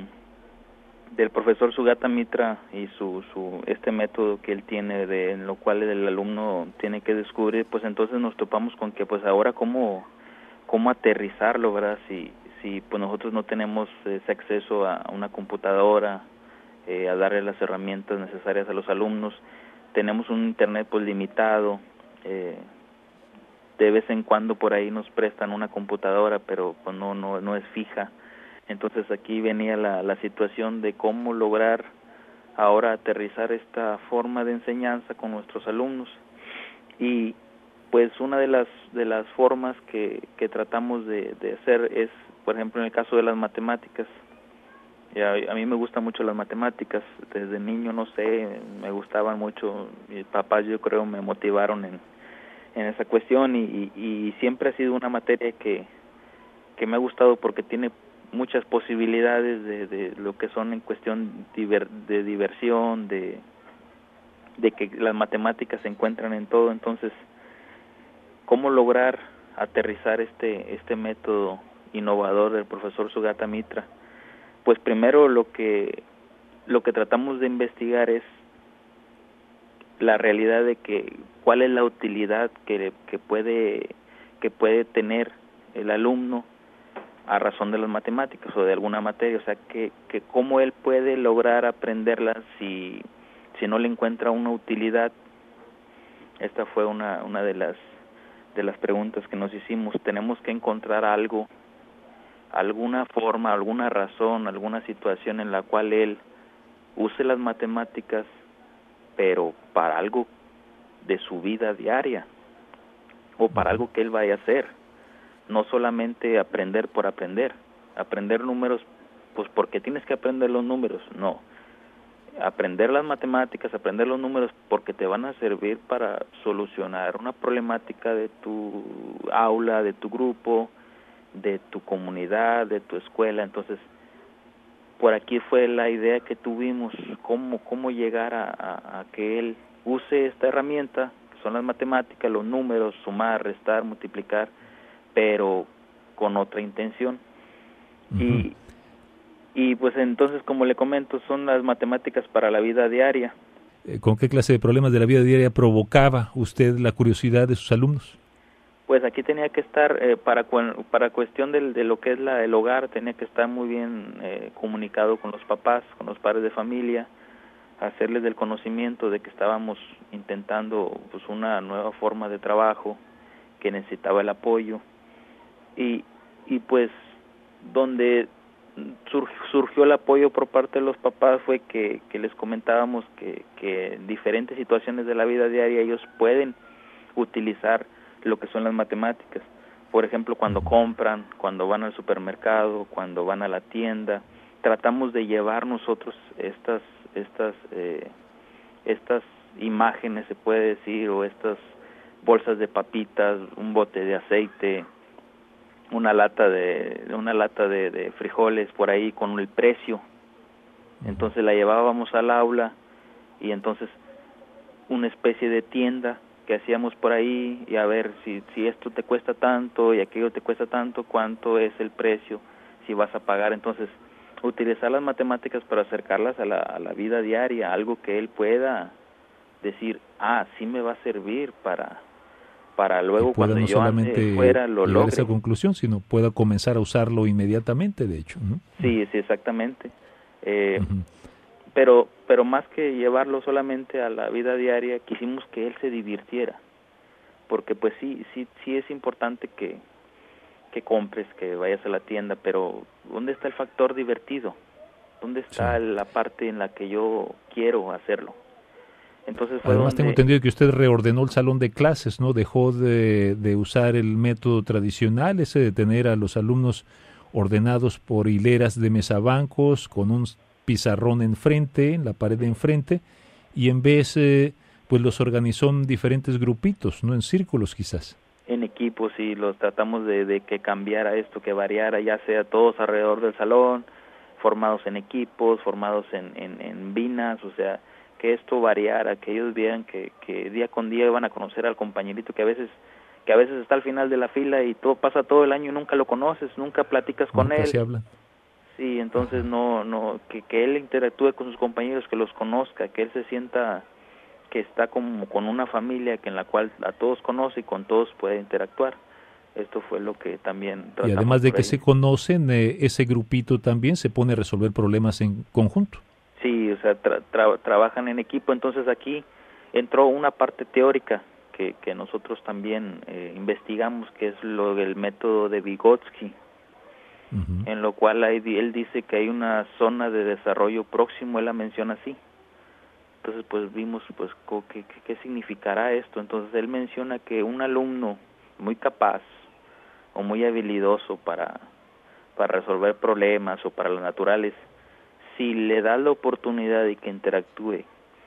del profesor Sugata Mitra y su, su este método que él tiene, de en lo cual el alumno tiene que descubrir, pues entonces nos topamos con que, pues ahora cómo, cómo aterrizarlo, ¿verdad? Si si pues nosotros no tenemos ese acceso a una computadora, eh, a darle las herramientas necesarias a los alumnos, tenemos un internet pues limitado, eh, de vez en cuando por ahí nos prestan una computadora, pero pues no no no es fija. Entonces aquí venía la, la situación de cómo lograr ahora aterrizar esta forma de enseñanza con nuestros alumnos. Y pues una de las de las formas que, que tratamos de, de hacer es, por ejemplo, en el caso de las matemáticas. Ya, a mí me gustan mucho las matemáticas, desde niño, no sé, me gustaban mucho, mis papás yo creo me motivaron en, en esa cuestión y, y, y siempre ha sido una materia que, que me ha gustado porque tiene muchas posibilidades de, de lo que son en cuestión diver, de diversión, de, de que las matemáticas se encuentran en todo. Entonces, ¿cómo lograr aterrizar este, este método innovador del profesor Sugata Mitra? Pues primero lo que lo que tratamos de investigar es la realidad de que cuál es la utilidad que, que puede que puede tener el alumno a razón de las matemáticas o de alguna materia, o sea, que, que cómo él puede lograr aprenderlas si, si no le encuentra una utilidad. Esta fue una, una de las de las preguntas que nos hicimos. Tenemos que encontrar algo, alguna forma, alguna razón, alguna situación en la cual él use las matemáticas, pero para algo de su vida diaria o para algo que él vaya a hacer, no solamente aprender por aprender, aprender números pues porque tienes que aprender los números, no, aprender las matemáticas, aprender los números porque te van a servir para solucionar una problemática de tu aula, de tu grupo, de tu comunidad, de tu escuela. Entonces por aquí fue la idea que tuvimos, cómo, cómo llegar a, a, a que él use esta herramienta, que son las matemáticas, los números, sumar, restar, multiplicar, pero con otra intención. Uh-huh. Y, y pues entonces, como le comento, son las matemáticas para la vida diaria. ¿Con qué clase de problemas de la vida diaria provocaba usted la curiosidad de sus alumnos? Pues aquí tenía que estar, eh, para para cuestión del, de lo que es la, el hogar, tenía que estar muy bien eh, comunicado con los papás, con los padres de familia, hacerles del conocimiento de que estábamos intentando pues una nueva forma de trabajo, que necesitaba el apoyo, y, y pues donde sur, surgió el apoyo por parte de los papás fue que, que les comentábamos que, que en diferentes situaciones de la vida diaria ellos pueden utilizar lo que son las matemáticas. Por ejemplo, cuando compran, cuando van al supermercado, cuando van a la tienda, tratamos de llevar nosotros estas estas eh, estas imágenes, se puede decir, o estas bolsas de papitas, un bote de aceite, una lata de una lata de, de frijoles por ahí con el precio. Entonces la llevábamos al aula y entonces una especie de tienda que hacíamos por ahí, y a ver si si esto te cuesta tanto y aquello te cuesta tanto, cuánto es el precio, si vas a pagar. Entonces utilizar las matemáticas para acercarlas a la, a la vida diaria, algo que él pueda decir, ah, sí me va a servir para para luego cuando no yo ande fuera lo logre. Llegar a esa conclusión, sino pueda comenzar a usarlo inmediatamente, de hecho, ¿no? Sí, sí, exactamente. Eh, uh-huh. Pero pero más que llevarlo solamente a la vida diaria, quisimos que él se divirtiera, porque pues sí sí sí es importante que que compres, que vayas a la tienda, pero ¿dónde está el factor divertido? ¿Dónde está sí. la parte en la que yo quiero hacerlo? Entonces fue Además donde... tengo entendido que usted reordenó el salón de clases, ¿no? Dejó de, de usar el método tradicional, ese de tener a los alumnos ordenados por hileras de mesabancos, con un pizarrón enfrente, en la pared de enfrente, y en vez, eh, pues los organizó en diferentes grupitos, ¿no? En círculos quizás. En equipos, y los tratamos de, de que cambiara esto, que variara, ya sea todos alrededor del salón, formados en equipos, formados en, en, en binas, o sea, que esto variara, que ellos vieran que, que día con día iban a conocer al compañerito que a veces que a veces está al final de la fila y todo pasa todo el año y nunca lo conoces, nunca platicas con nunca él. Se hablan. Sí, entonces no no que, que él interactúe con sus compañeros, que los conozca, que él se sienta que está como con una familia que en la cual a todos conoce y con todos puede interactuar. Esto fue lo que también tratamos. Y además de que ahí. se conocen, eh, ese grupito también se pone a resolver problemas en conjunto. Sí, o sea, tra tra trabajan en equipo. Entonces aquí entró una parte teórica que, que nosotros también eh, investigamos, que es lo del método de Vygotsky, uh-huh. en lo cual hay, él dice que hay una zona de desarrollo próximo, él la menciona así. Entonces pues vimos pues qué, qué, qué significará esto. Entonces él menciona que un alumno muy capaz o muy habilidoso para, para resolver problemas o para las naturales, si le da la oportunidad de que interactúe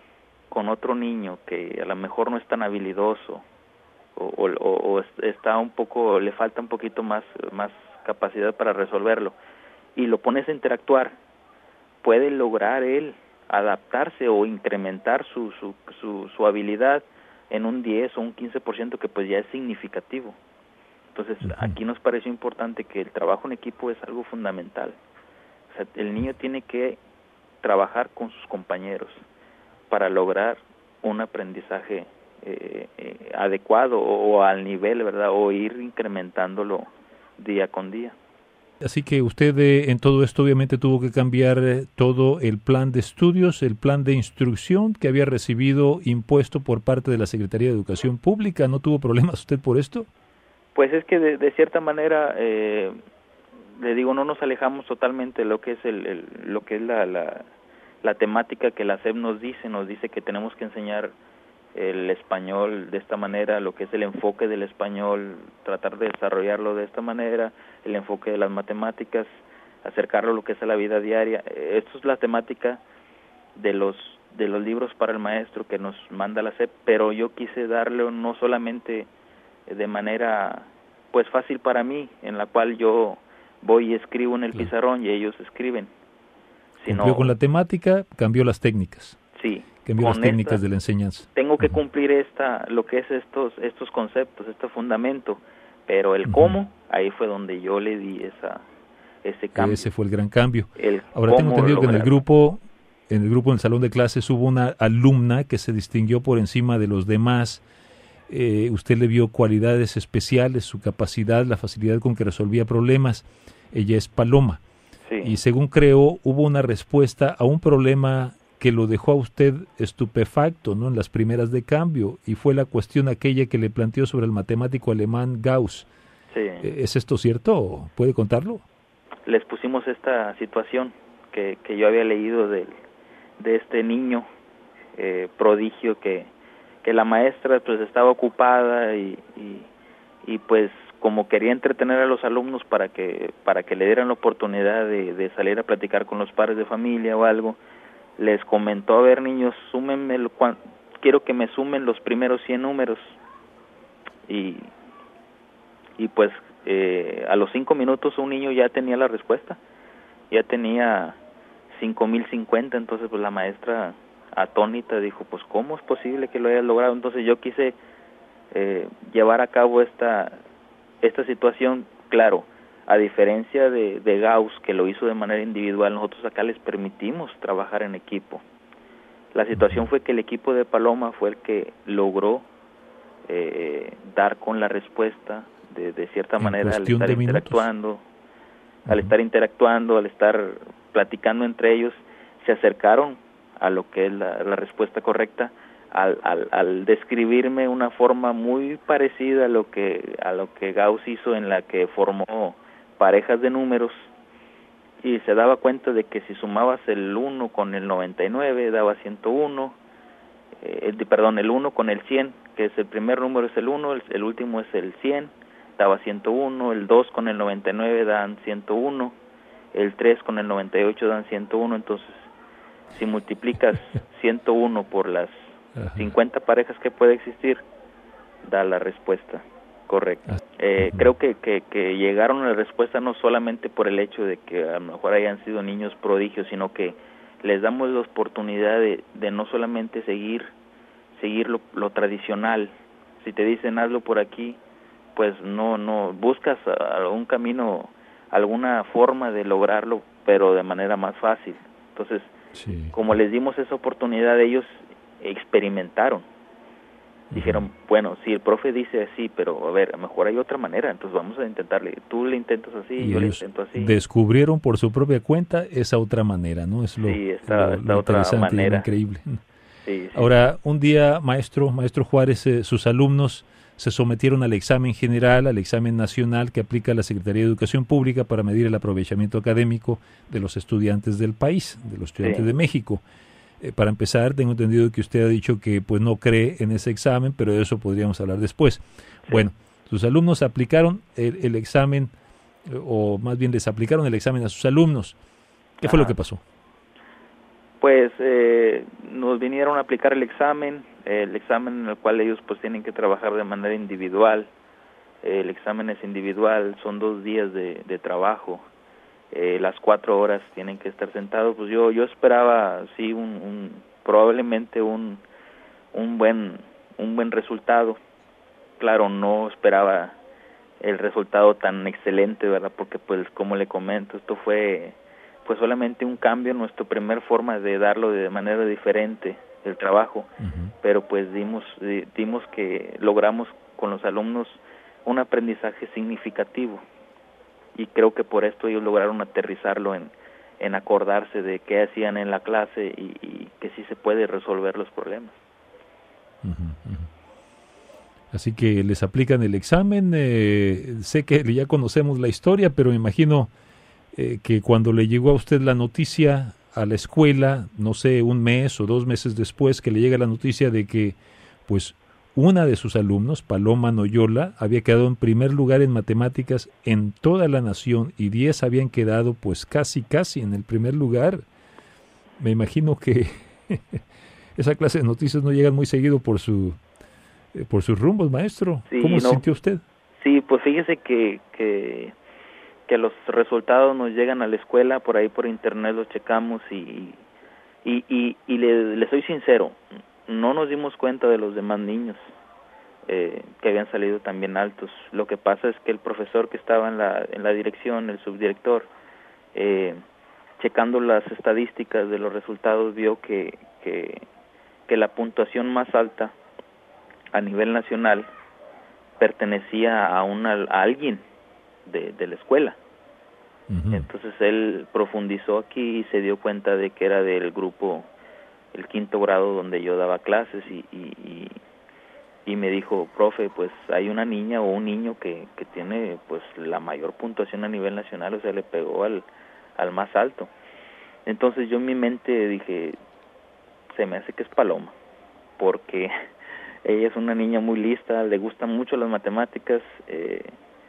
con otro niño que a lo mejor no es tan habilidoso o, o, o está un poco, le falta un poquito más, más capacidad para resolverlo, y lo pones a interactuar, puede lograr él adaptarse o incrementar su, su, su, su habilidad en un diez o un quince por ciento, que pues ya es significativo. Entonces uh-huh. aquí nos pareció importante que el trabajo en equipo es algo fundamental. O sea, el niño tiene que trabajar con sus compañeros para lograr un aprendizaje eh, eh, adecuado o, o al nivel, ¿verdad? O ir incrementándolo día con día. Así que usted eh, en todo esto obviamente tuvo que cambiar eh, todo el plan de estudios, el plan de instrucción que había recibido impuesto por parte de la Secretaría de Educación Pública. ¿No tuvo problemas usted por esto? Pues es que de, de cierta manera, eh, le digo, no nos alejamos totalmente de lo que es el, el lo que es la, la, la temática que la S E P nos dice. Nos dice que tenemos que enseñar el español de esta manera, lo que es el enfoque del español, tratar de desarrollarlo de esta manera, el enfoque de las matemáticas, acercarlo a lo que es a la vida diaria. Esto es la temática de los de los libros para el maestro que nos manda la S E P, pero yo quise darle no solamente de manera pues fácil para mí, en la cual yo voy y escribo en el claro. pizarrón y ellos escriben. Sino, cumplió con la temática, cambió las técnicas. Sí. Cambió las técnicas esta, de la enseñanza. Tengo que uh-huh. cumplir esta, lo que es estos, estos conceptos, este fundamento, pero el uh-huh. cómo, ahí fue donde yo le di esa, ese cambio. Ese fue el gran cambio. El Ahora tengo entendido que en el grupo, en el grupo, en el salón de clases hubo una alumna que se distinguió por encima de los demás. Eh, usted le vio cualidades especiales, su capacidad, la facilidad con que resolvía problemas. Ella es Paloma. Sí. Y según creo, hubo una respuesta a un problema que lo dejó a usted estupefacto, ¿no? En las primeras de cambio, y fue la cuestión aquella que le planteó sobre el matemático alemán Gauss. Sí. ¿Es esto cierto? ¿Puede contarlo? Les pusimos esta situación que, que yo había leído de, de este niño eh, prodigio que, que la maestra pues estaba ocupada y, y, y pues como quería entretener a los alumnos para que para que le dieran la oportunidad de, de salir a platicar con los padres de familia o algo, les comentó: a ver, niños, súmenme, lo, quiero que me sumen los primeros cien números. Y, y pues eh, a los cinco minutos un niño ya tenía la respuesta, ya tenía cinco mil cincuenta. Entonces pues la maestra, atónita, dijo: pues ¿cómo es posible que lo hayas logrado? Entonces yo quise eh, llevar a cabo esta, esta situación. Claro, a diferencia de, de Gauss, que lo hizo de manera individual, nosotros acá les permitimos trabajar en equipo. La situación fue que el equipo de Paloma fue el que logró eh, dar con la respuesta de, de cierta en manera, al estar interactuando, uh-huh. al estar interactuando, al estar platicando entre ellos, se acercaron a lo que es la, la respuesta correcta, al, al, al describirme una forma muy parecida a lo que a lo que Gauss hizo, en la que formó parejas de números, y se daba cuenta de que si sumabas el uno con el noventa y nueve daba ciento uno, eh, perdón, el uno con el cien, que es el primer número es el uno, el, el último es el cien, daba ciento uno, el dos con el noventa y nueve dan ciento uno, el tres con el noventa y ocho dan ciento uno. Entonces si multiplicas ciento uno por las cincuenta parejas que puede existir, da la respuesta correcta. Eh, creo que, que, que llegaron a la respuesta no solamente por el hecho de que a lo mejor hayan sido niños prodigios, sino que les damos la oportunidad de, de no solamente seguir seguir lo, lo tradicional. Si te dicen hazlo por aquí, pues no no buscas algún camino, alguna forma de lograrlo, pero de manera más fácil. Entonces, sí. Como les dimos esa oportunidad, ellos experimentaron. Dijeron, bueno, si el profe dice así, pero a ver, a lo mejor hay otra manera, entonces vamos a intentarle. Tú le intentas así, y yo le intento así. Descubrieron por su propia cuenta esa otra manera, ¿no? Es lo, sí, esta, lo, esta lo otra interesante manera. y increíble. Sí, sí. Ahora, un día, maestro, maestro Juárez, eh, sus alumnos se sometieron al examen general, al examen nacional que aplica la Secretaría de Educación Pública para medir el aprovechamiento académico de los estudiantes del país, de los estudiantes sí. de México. Eh, para empezar, tengo entendido que usted ha dicho que pues no cree en ese examen, pero de eso podríamos hablar después. Sí. Bueno, sus alumnos aplicaron el, el examen, eh, o más bien les aplicaron el examen a sus alumnos. ¿Qué Ajá. fue lo que pasó? Pues eh, nos vinieron a aplicar el examen, eh, el examen en el cual ellos pues tienen que trabajar de manera individual. Eh, el examen es individual, son dos días de, de trabajo. Eh, las cuatro horas tienen que estar sentados. Pues yo yo esperaba sí un, un probablemente un un buen un buen resultado. Claro, no esperaba el resultado tan excelente, ¿verdad? Porque pues como le comento, esto fue pues solamente un cambio en nuestra primer forma de darlo de manera diferente. el trabajo, uh-huh. pero pues dimos, dimos que logramos con los alumnos un aprendizaje significativo, y creo que por esto ellos lograron aterrizarlo en, en acordarse de qué hacían en la clase y, y que sí se puede resolver los problemas. Uh-huh, uh-huh. Así que les aplican el examen, eh, sé que ya conocemos la historia, pero me imagino eh, que cuando le llegó a usted la noticia a la escuela, no sé, un mes o dos meses después, que le llega la noticia de que pues una de sus alumnos, Paloma Noyola, había quedado en primer lugar en matemáticas en toda la nación y diez habían quedado pues casi casi en el primer lugar. Me imagino que esa clase de noticias no llegan muy seguido por su eh, por sus rumbos, maestro. Sí, ¿Cómo no, se sintió usted? Sí, pues fíjese que, que que los resultados nos llegan a la escuela, por ahí por internet los checamos y y y, y le, le soy sincero, no nos dimos cuenta de los demás niños eh, que habían salido también altos. Lo que pasa es que el profesor que estaba en la en la dirección, el subdirector, eh, checando las estadísticas de los resultados, vio que que que la puntuación más alta a nivel nacional pertenecía a una a alguien de, de la escuela. Uh-huh. Entonces él profundizó aquí y se dio cuenta de que era del grupo, el quinto grado donde yo daba clases, y, y, y, y me dijo, profe, pues hay una niña o un niño que, que tiene pues la mayor puntuación a nivel nacional, o sea, le pegó al, al más alto. Entonces yo en mi mente dije, se me hace que es Paloma, porque ella es una niña muy lista, le gustan mucho las matemáticas, eh,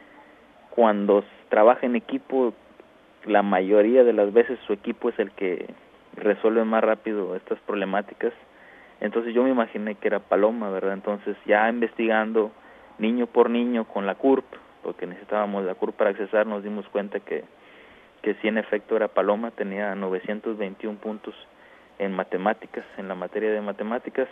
cuando trabaja en equipo, la mayoría de las veces su equipo es el que resuelve más rápido estas problemáticas. Entonces yo me imaginé que era Paloma, ¿verdad? Entonces ya investigando niño por niño con la C U R P, porque necesitábamos la C U R P para accesar, nos dimos cuenta que, que sí en efecto era Paloma, tenía novecientos veintiún puntos en matemáticas, en la materia de matemáticas,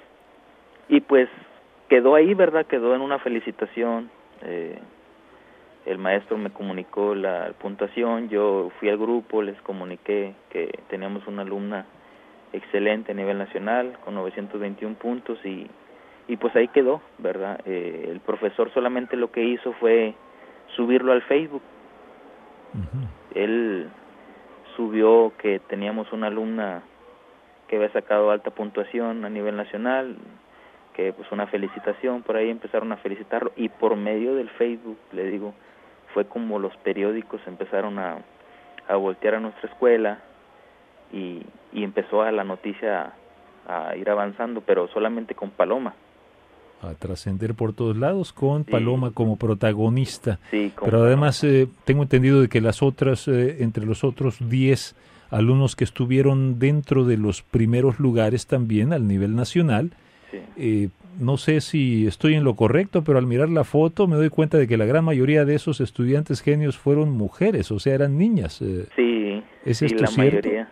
y pues quedó ahí, ¿verdad? Quedó en una felicitación. eh, el maestro me comunicó la puntuación, yo fui al grupo, les comuniqué que teníamos una alumna excelente a nivel nacional con novecientos veintiún puntos, y y pues ahí quedó, ¿verdad? Eh, el profesor solamente lo que hizo fue subirlo al Facebook. Uh-huh. Él subió que teníamos una alumna que había sacado alta puntuación a nivel nacional, que pues una felicitación, por ahí empezaron a felicitarlo, y por medio del Facebook, le digo, fue como los periódicos empezaron a, a voltear a nuestra escuela, y, y empezó a la noticia a, a ir avanzando, pero solamente con Paloma. A trascender por todos lados con sí. Paloma como protagonista. Sí, pero además eh, tengo entendido de que las otras, eh, entre los otros diez alumnos que estuvieron dentro de los primeros lugares también al nivel nacional, sí. eh, no sé si estoy en lo correcto, pero al mirar la foto me doy cuenta de que la gran mayoría de esos estudiantes genios fueron mujeres, o sea, eran niñas. Eh, sí, ¿es sí, esto la cierto? mayoría.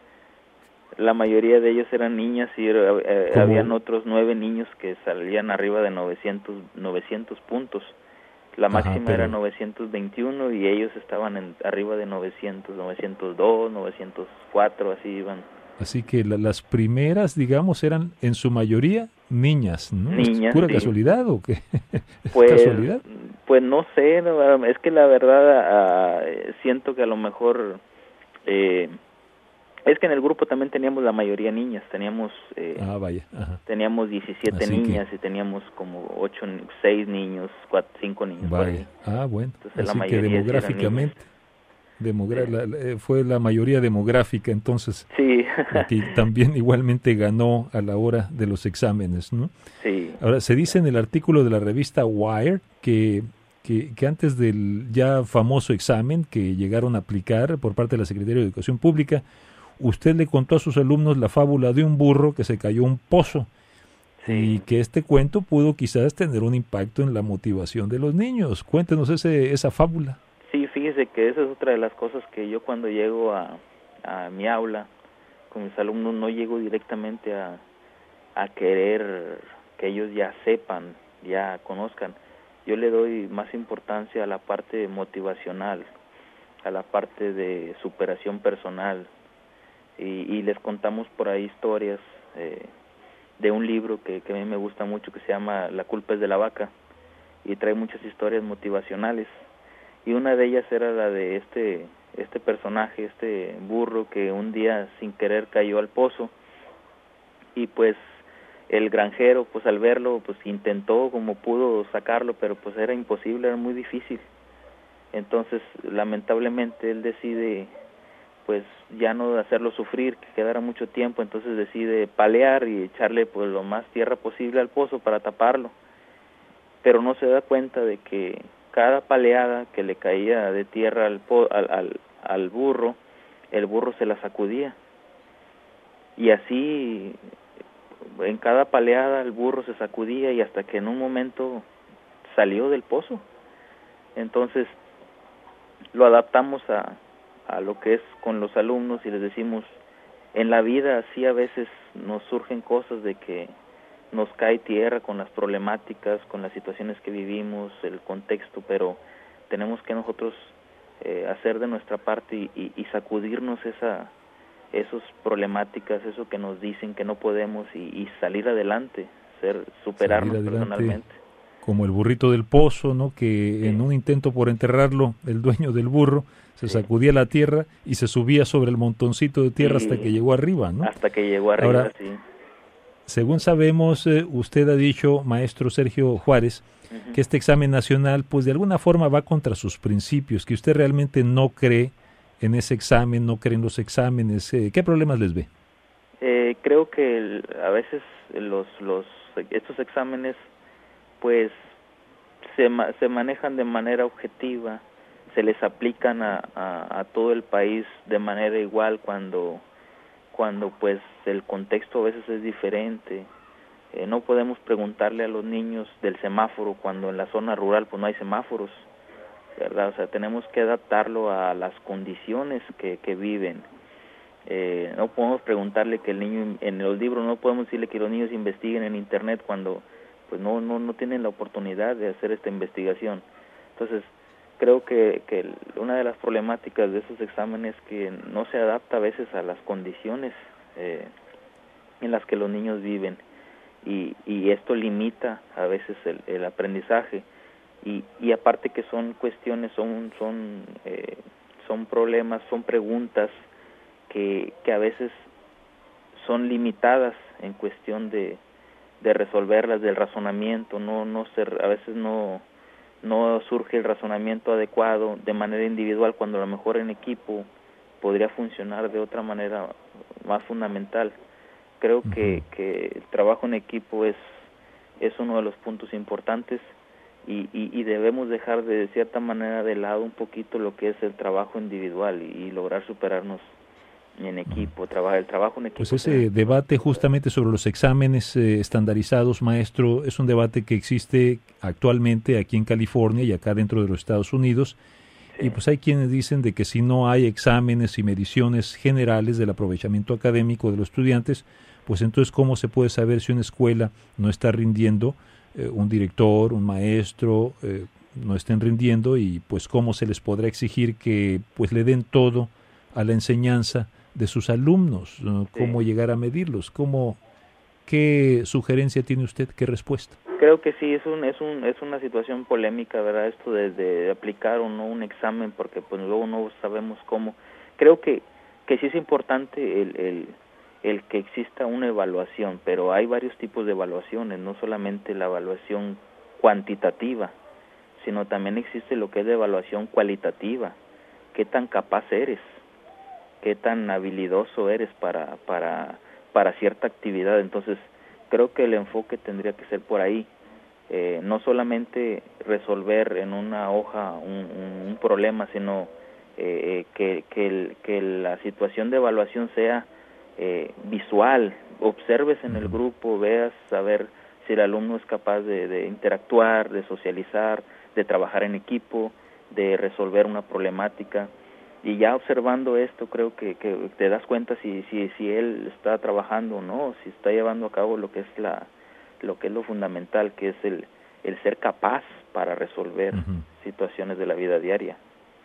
La mayoría de ellos eran niñas, y eh, habían otros nueve niños que salían arriba de novecientos puntos. La máxima Ajá, pero... era novecientos veintiuno y ellos estaban en, arriba de novecientos, novecientos dos, novecientos cuatro, así iban. Así que la, las primeras, digamos, eran en su mayoría niñas, ¿no? Niñas, ¿Es pura sí. casualidad o qué? Pues, ¿Casualidad? Pues no sé, no, es que la verdad uh, siento que a lo mejor... Eh, Es que en el grupo también teníamos la mayoría niñas, teníamos eh, ah, vaya. Ajá. teníamos diecisiete Así niñas que... y teníamos como ocho, seis niños, cuatro, cinco niños. Vaya. Por ahí. Ah, bueno. Entonces, Así la que demográficamente demogra sí. la, la, fue la mayoría demográfica, entonces sí. que también igualmente ganó a la hora de los exámenes, ¿no? Sí. Ahora, se dice en el artículo de la revista Wired que Que, que antes del ya famoso examen que llegaron a aplicar por parte de la Secretaría de Educación Pública, usted le contó a sus alumnos la fábula de un burro que se cayó a un pozo, sí. y que este cuento pudo quizás tener un impacto en la motivación de los niños. Cuéntenos ese, esa fábula. Sí, fíjese que esa es otra de las cosas que yo cuando llego a, a mi aula con mis alumnos no llego directamente a, a querer que ellos ya sepan, ya conozcan. Yo le doy más importancia a la parte motivacional, a la parte de superación personal, y, y les contamos por ahí historias eh, de un libro que, que a mí me gusta mucho, que se llama La culpa es de la vaca, y trae muchas historias motivacionales, y una de ellas era la de este este personaje, este burro que un día sin querer cayó al pozo, y pues el granjero, pues al verlo, pues intentó como pudo sacarlo, pero pues era imposible, era muy difícil. Entonces, lamentablemente, él decide, pues, ya no hacerlo sufrir, que quedara mucho tiempo, entonces decide palear y echarle, pues, lo más tierra posible al pozo para taparlo. Pero no se da cuenta de que cada paleada que le caía de tierra al, po al, al, al burro, el burro se la sacudía. Y así, en cada paleada el burro se sacudía, y hasta que en un momento salió del pozo. Entonces lo adaptamos a, a lo que es con los alumnos, y les decimos, en la vida así a veces nos surgen cosas de que nos cae tierra con las problemáticas, con las situaciones que vivimos, el contexto, pero tenemos que nosotros eh, hacer de nuestra parte y, y, y sacudirnos esa esas problemáticas, eso que nos dicen que no podemos, y, y salir adelante, ser superarnos salir adelante, personalmente. Como el burrito del pozo, ¿no? Que sí. En un intento por enterrarlo, el dueño del burro se sí. sacudía la tierra y se subía sobre el montoncito de tierra sí. hasta que llegó arriba, ¿no? Hasta que llegó arriba, Ahora, sí. Según sabemos, eh, usted ha dicho, maestro Sergio Juárez, uh-huh. que este examen nacional, pues de alguna forma va contra sus principios, que usted realmente no cree en ese examen, no creen los exámenes. Eh, ¿Qué problemas les ve? Eh, creo que el, a veces los, los estos exámenes pues se, ma, se manejan de manera objetiva, se les aplican a, a, a todo el país de manera igual cuando, cuando pues el contexto a veces es diferente. Eh, no podemos preguntarle a los niños del semáforo cuando en la zona rural pues no hay semáforos, ¿verdad? O sea, tenemos que adaptarlo a las condiciones que, que viven. Eh, no podemos preguntarle que el niño, en los libros no podemos decirle que los niños investiguen en internet cuando pues no no no tienen la oportunidad de hacer esta investigación. Entonces, creo que, que una de las problemáticas de esos exámenes es que no se adapta a veces a las condiciones eh, en las que los niños viven, y, y esto limita a veces el, el aprendizaje. Y, y aparte que son cuestiones, son son eh, son problemas, son preguntas que, que a veces son limitadas en cuestión de, de resolverlas, del razonamiento, no no ser, a veces no no surge el razonamiento adecuado de manera individual, cuando a lo mejor en equipo podría funcionar de otra manera más fundamental. Creo uh-huh. que, que el trabajo en equipo es, es uno de los puntos importantes. Y, y, y debemos dejar de cierta manera de lado un poquito lo que es el trabajo individual y, y lograr superarnos en equipo, trabajar el trabajo en equipo. Pues ese debate justamente sobre los exámenes eh, estandarizados, maestro, es un debate que existe actualmente aquí en California y acá dentro de los Estados Unidos, sí. Y pues hay quienes dicen de que si no hay exámenes y mediciones generales del aprovechamiento académico de los estudiantes, pues entonces ¿cómo se puede saber si una escuela no está rindiendo? Un director, un maestro eh, no estén rindiendo, y pues cómo se les podrá exigir que pues le den todo a la enseñanza de sus alumnos, ¿no? Cómo sí. llegar a medirlos, cómo, ¿qué sugerencia tiene usted, qué respuesta? Creo que sí, es un es un es una situación polémica, ¿verdad? Esto de, de aplicar o no un examen, porque pues luego no sabemos cómo. Creo que que sí es importante el, el el que exista una evaluación, pero hay varios tipos de evaluaciones, no solamente la evaluación cuantitativa, sino también existe lo que es la evaluación cualitativa. ¿Qué tan capaz eres? ¿Qué tan habilidoso eres para para para cierta actividad? Entonces, creo que el enfoque tendría que ser por ahí, eh, no solamente resolver en una hoja un, un, un problema, sino eh, que que, el, que la situación de evaluación sea Eh, visual, observes en el grupo, veas, saber si el alumno es capaz de, de interactuar, de socializar, de trabajar en equipo, de resolver una problemática, y ya observando esto creo que, que te das cuenta si, si, si él está trabajando o no, si está llevando a cabo lo que es la lo que es lo fundamental, que es el, el ser capaz para resolver uh-huh. situaciones de la vida diaria.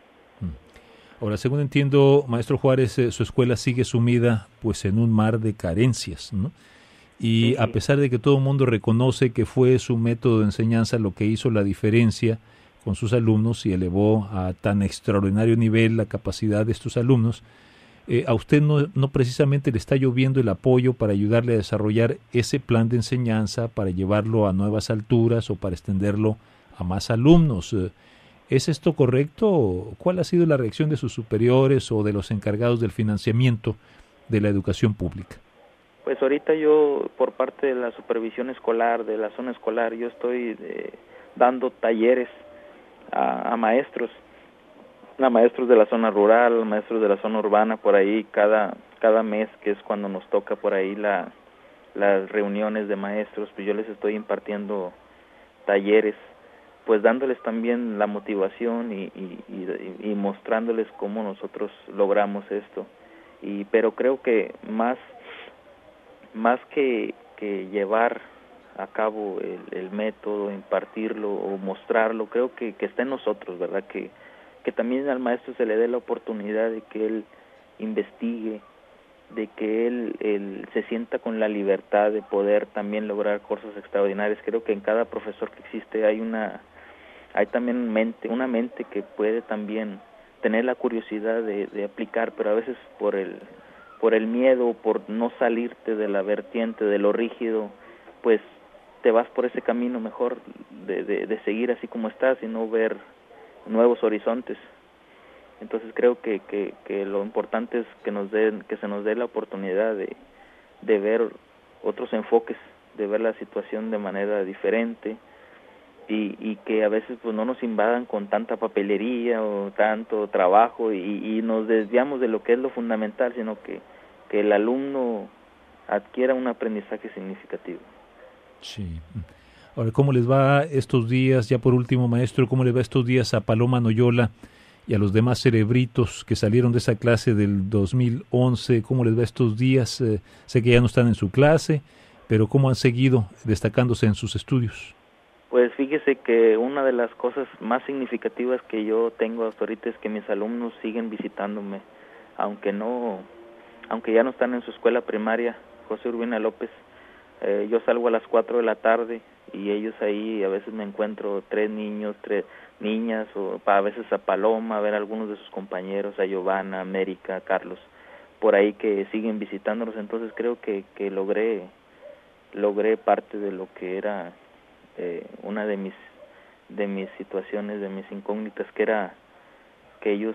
Ahora, según entiendo, maestro Juárez, eh, su escuela sigue sumida pues en un mar de carencias, ¿no? y sí, a pesar de que todo el mundo reconoce que fue su método de enseñanza lo que hizo la diferencia con sus alumnos y elevó a tan extraordinario nivel la capacidad de estos alumnos, eh, a usted no, no precisamente le está lloviendo el apoyo para ayudarle a desarrollar ese plan de enseñanza, para llevarlo a nuevas alturas o para extenderlo a más alumnos. ¿Es esto correcto? ¿Cuál ha sido la reacción de sus superiores o de los encargados del financiamiento de la educación pública? Pues ahorita yo, por parte de la supervisión escolar, de la zona escolar, yo estoy eh, dando talleres a, a maestros, a maestros de la zona rural, maestros de la zona urbana, por ahí cada cada mes, que es cuando nos toca por ahí la las reuniones de maestros, pues yo les estoy impartiendo talleres, pues dándoles también la motivación y, y, y, y mostrándoles cómo nosotros logramos esto. Y pero creo que más más que, que llevar a cabo el, el método, impartirlo o mostrarlo, creo que, que está en nosotros, ¿verdad? Que, que también al maestro se le dé la oportunidad de que él investigue, de que él, él se sienta con la libertad de poder también lograr cosas extraordinarias. Creo que en cada profesor que existe hay una hay también mente, una mente que puede también tener la curiosidad de, de aplicar, pero a veces por el por el miedo, por no salirte de la vertiente, de lo rígido, pues te vas por ese camino mejor de, de, de seguir así como estás y no ver nuevos horizontes. Entonces creo que, que, que lo importante es que nos den, que se nos dé la oportunidad de, de ver otros enfoques, de ver la situación de manera diferente y, y que a veces pues no nos invadan con tanta papelería o tanto trabajo y, y nos desviamos de lo que es lo fundamental, sino que, que el alumno adquiera un aprendizaje significativo. Sí. Ahora, ¿cómo les va estos días, ya por último, maestro, cómo les va estos días a Paloma Noyola y a los demás cerebritos que salieron de esa clase del dos mil once? ¿Cómo les va estos días? Eh, sé que ya no están en su clase, pero ¿cómo han seguido destacándose en sus estudios? Pues fíjese que una de las cosas más significativas que yo tengo hasta ahorita es que mis alumnos siguen visitándome, aunque no, aunque ya no están en su escuela primaria, José Urbina López. Eh, yo salgo a las cuatro de la tarde y ellos ahí, a veces me encuentro tres niños, tres niñas, o a veces a Paloma, a ver a algunos de sus compañeros, a Giovanna, América, a Carlos, por ahí que siguen visitándonos. Entonces creo que, que logré, logré parte de lo que era eh, una de mis, de mis situaciones, de mis incógnitas, que era que ellos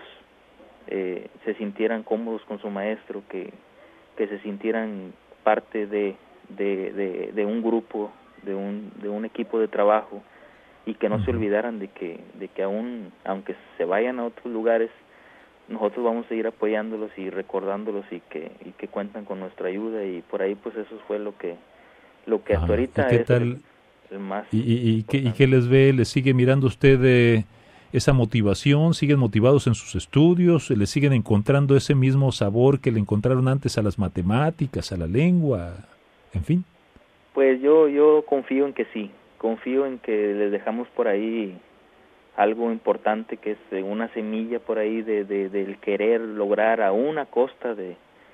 eh, se sintieran cómodos con su maestro, que, que se sintieran parte de De, de, de un grupo, de un de un equipo de trabajo y que no uh-huh. se olvidaran de que de que aún aunque se vayan a otros lugares, nosotros vamos a seguir apoyándolos y recordándolos y que y que cuentan con nuestra ayuda. Y por ahí pues eso fue lo que lo que hasta ah, ahorita es el, el más y, y, y, ¿qué, ¿Y qué les ve? ¿Les sigue mirando usted eh, esa motivación? ¿Siguen motivados en sus estudios? ¿Le siguen encontrando ese mismo sabor que le encontraron antes a las matemáticas, a la lengua? En fin. Pues yo yo confío en que sí, confío en que les dejamos por ahí algo importante, que es una semilla por ahí de, de del querer lograr a una costa de,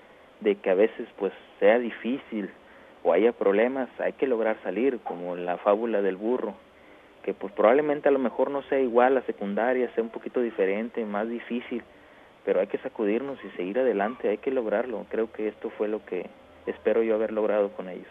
de que a veces pues sea difícil o haya problemas, hay que lograr salir, como la fábula del burro, que pues probablemente a lo mejor no sea igual, la secundaria sea un poquito diferente, más difícil, pero hay que sacudirnos y seguir adelante, hay que lograrlo. Creo que esto fue lo que espero yo haber logrado con ellos.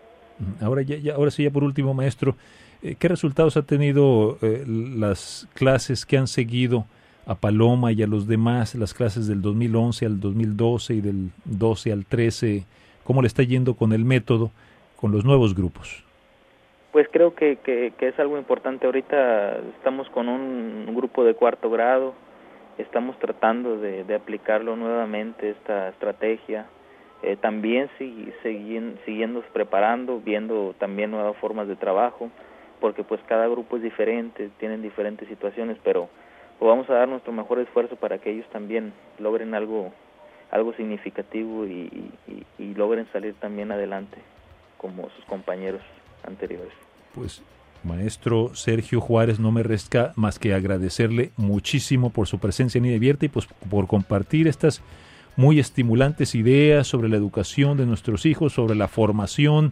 Ahora ya, ya ahora sí, ya por último, maestro, eh, ¿qué resultados ha tenido eh, las clases que han seguido a Paloma y a los demás, las clases del dos mil once al dos mil doce y del doce al trece? ¿Cómo le está yendo con el método, con los nuevos grupos? Pues creo que, que, que es algo importante. Ahorita estamos con un, un grupo de cuarto grado, estamos tratando de, de aplicarlo nuevamente, esta estrategia. Eh, también sí, seguir, siguiendo preparando, viendo también nuevas formas de trabajo, porque pues cada grupo es diferente, tienen diferentes situaciones, pero pues, vamos a dar nuestro mejor esfuerzo para que ellos también logren algo algo significativo y, y, y logren salir también adelante como sus compañeros anteriores. Pues maestro Sergio Juárez, no me resta más que agradecerle muchísimo por su presencia en Línea Abierta y pues por compartir estas muy estimulantes ideas sobre la educación de nuestros hijos, sobre la formación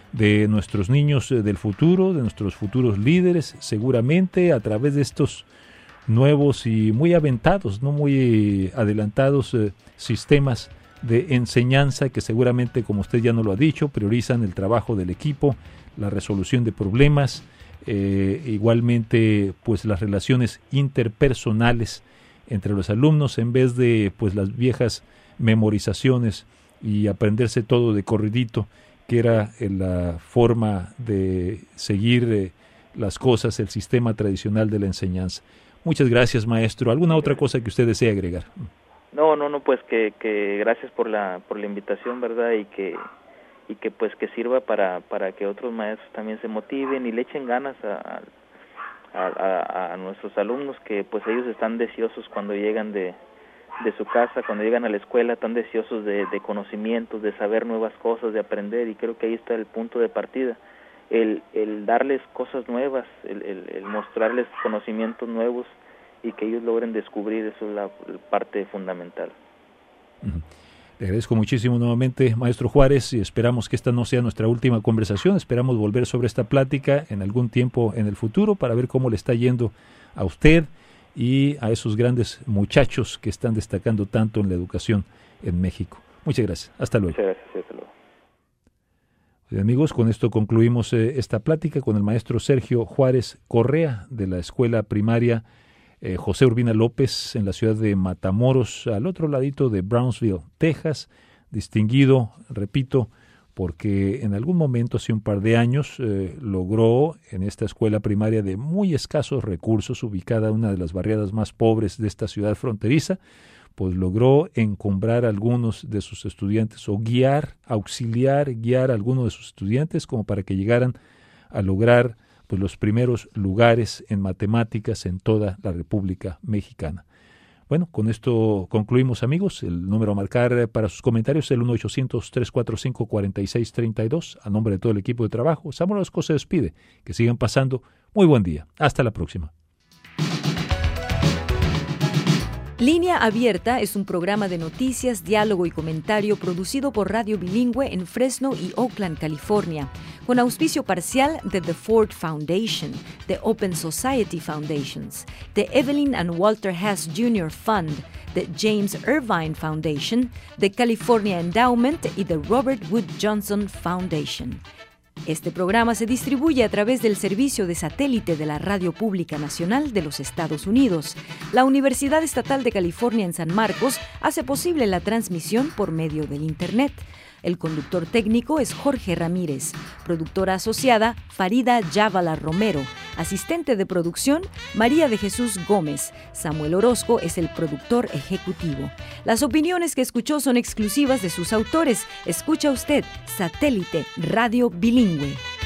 de nuestros niños del futuro, de nuestros futuros líderes, seguramente a través de estos nuevos y muy aventados, no muy adelantados eh, sistemas de enseñanza que seguramente, como usted ya nos lo ha dicho, priorizan el trabajo del equipo, la resolución de problemas, eh, igualmente pues las relaciones interpersonales entre los alumnos en vez de pues las viejas memorizaciones y aprenderse todo de corridito, que era eh, la forma de seguir eh, las cosas, el sistema tradicional de la enseñanza. Muchas gracias, maestro. ¿Alguna otra cosa que usted desee agregar? No, no, no, pues que, que gracias por la por la invitación, ¿verdad? Y que y que pues que sirva para para que otros maestros también se motiven y le echen ganas a a, a, a nuestros alumnos, que pues ellos están deseosos cuando llegan de de su casa, cuando llegan a la escuela, están deseosos de, de conocimientos, de saber nuevas cosas, de aprender, y creo que ahí está el punto de partida, el el darles cosas nuevas, el, el, el mostrarles conocimientos nuevos y que ellos logren descubrir, eso es la, la parte fundamental. Uh-huh. Le agradezco muchísimo nuevamente, maestro Juárez, y esperamos que esta no sea nuestra última conversación. Esperamos volver sobre esta plática en algún tiempo en el futuro para ver cómo le está yendo a usted y a esos grandes muchachos que están destacando tanto en la educación en México. Muchas gracias. Hasta luego. Muchas gracias. Hasta luego. Bien, amigos, con esto concluimos eh, esta plática con el maestro Sergio Juárez Correa de la escuela primaria Eh, José Urbina López en la ciudad de Matamoros, al otro ladito de Brownsville, Texas, distinguido, repito, porque en algún momento, hace un par de años, eh, logró en esta escuela primaria de muy escasos recursos, ubicada en una de las barriadas más pobres de esta ciudad fronteriza, pues logró encumbrar a algunos de sus estudiantes o guiar, auxiliar, guiar a algunos de sus estudiantes como para que llegaran a lograr pues los primeros lugares en matemáticas en toda la República Mexicana. Bueno, con esto concluimos, amigos. El número a marcar para sus comentarios es el uno ochocientos, tres cuatro cinco, cuatro seis tres dos. A nombre de todo el equipo de trabajo, Samuel Orozco se despide. Que sigan pasando muy buen día. Hasta la próxima. Línea Abierta es un programa de noticias, diálogo y comentario producido por Radio Bilingüe en Fresno y Oakland, California, con auspicio parcial de The Ford Foundation, de Open Society Foundations, de Evelyn and Walter Hess junior Fund, de James Irvine Foundation, de California Endowment y de Robert Wood Johnson Foundation. Este programa se distribuye a través del servicio de satélite de la Radio Pública Nacional de los Estados Unidos. La Universidad Estatal de California en San Marcos hace posible la transmisión por medio del Internet. El conductor técnico es Jorge Ramírez, productora asociada Farida Yavala Romero, asistente de producción María de Jesús Gómez, Samuel Orozco es el productor ejecutivo. Las opiniones que escuchó son exclusivas de sus autores. Escucha usted Satélite Radio Bilingüe.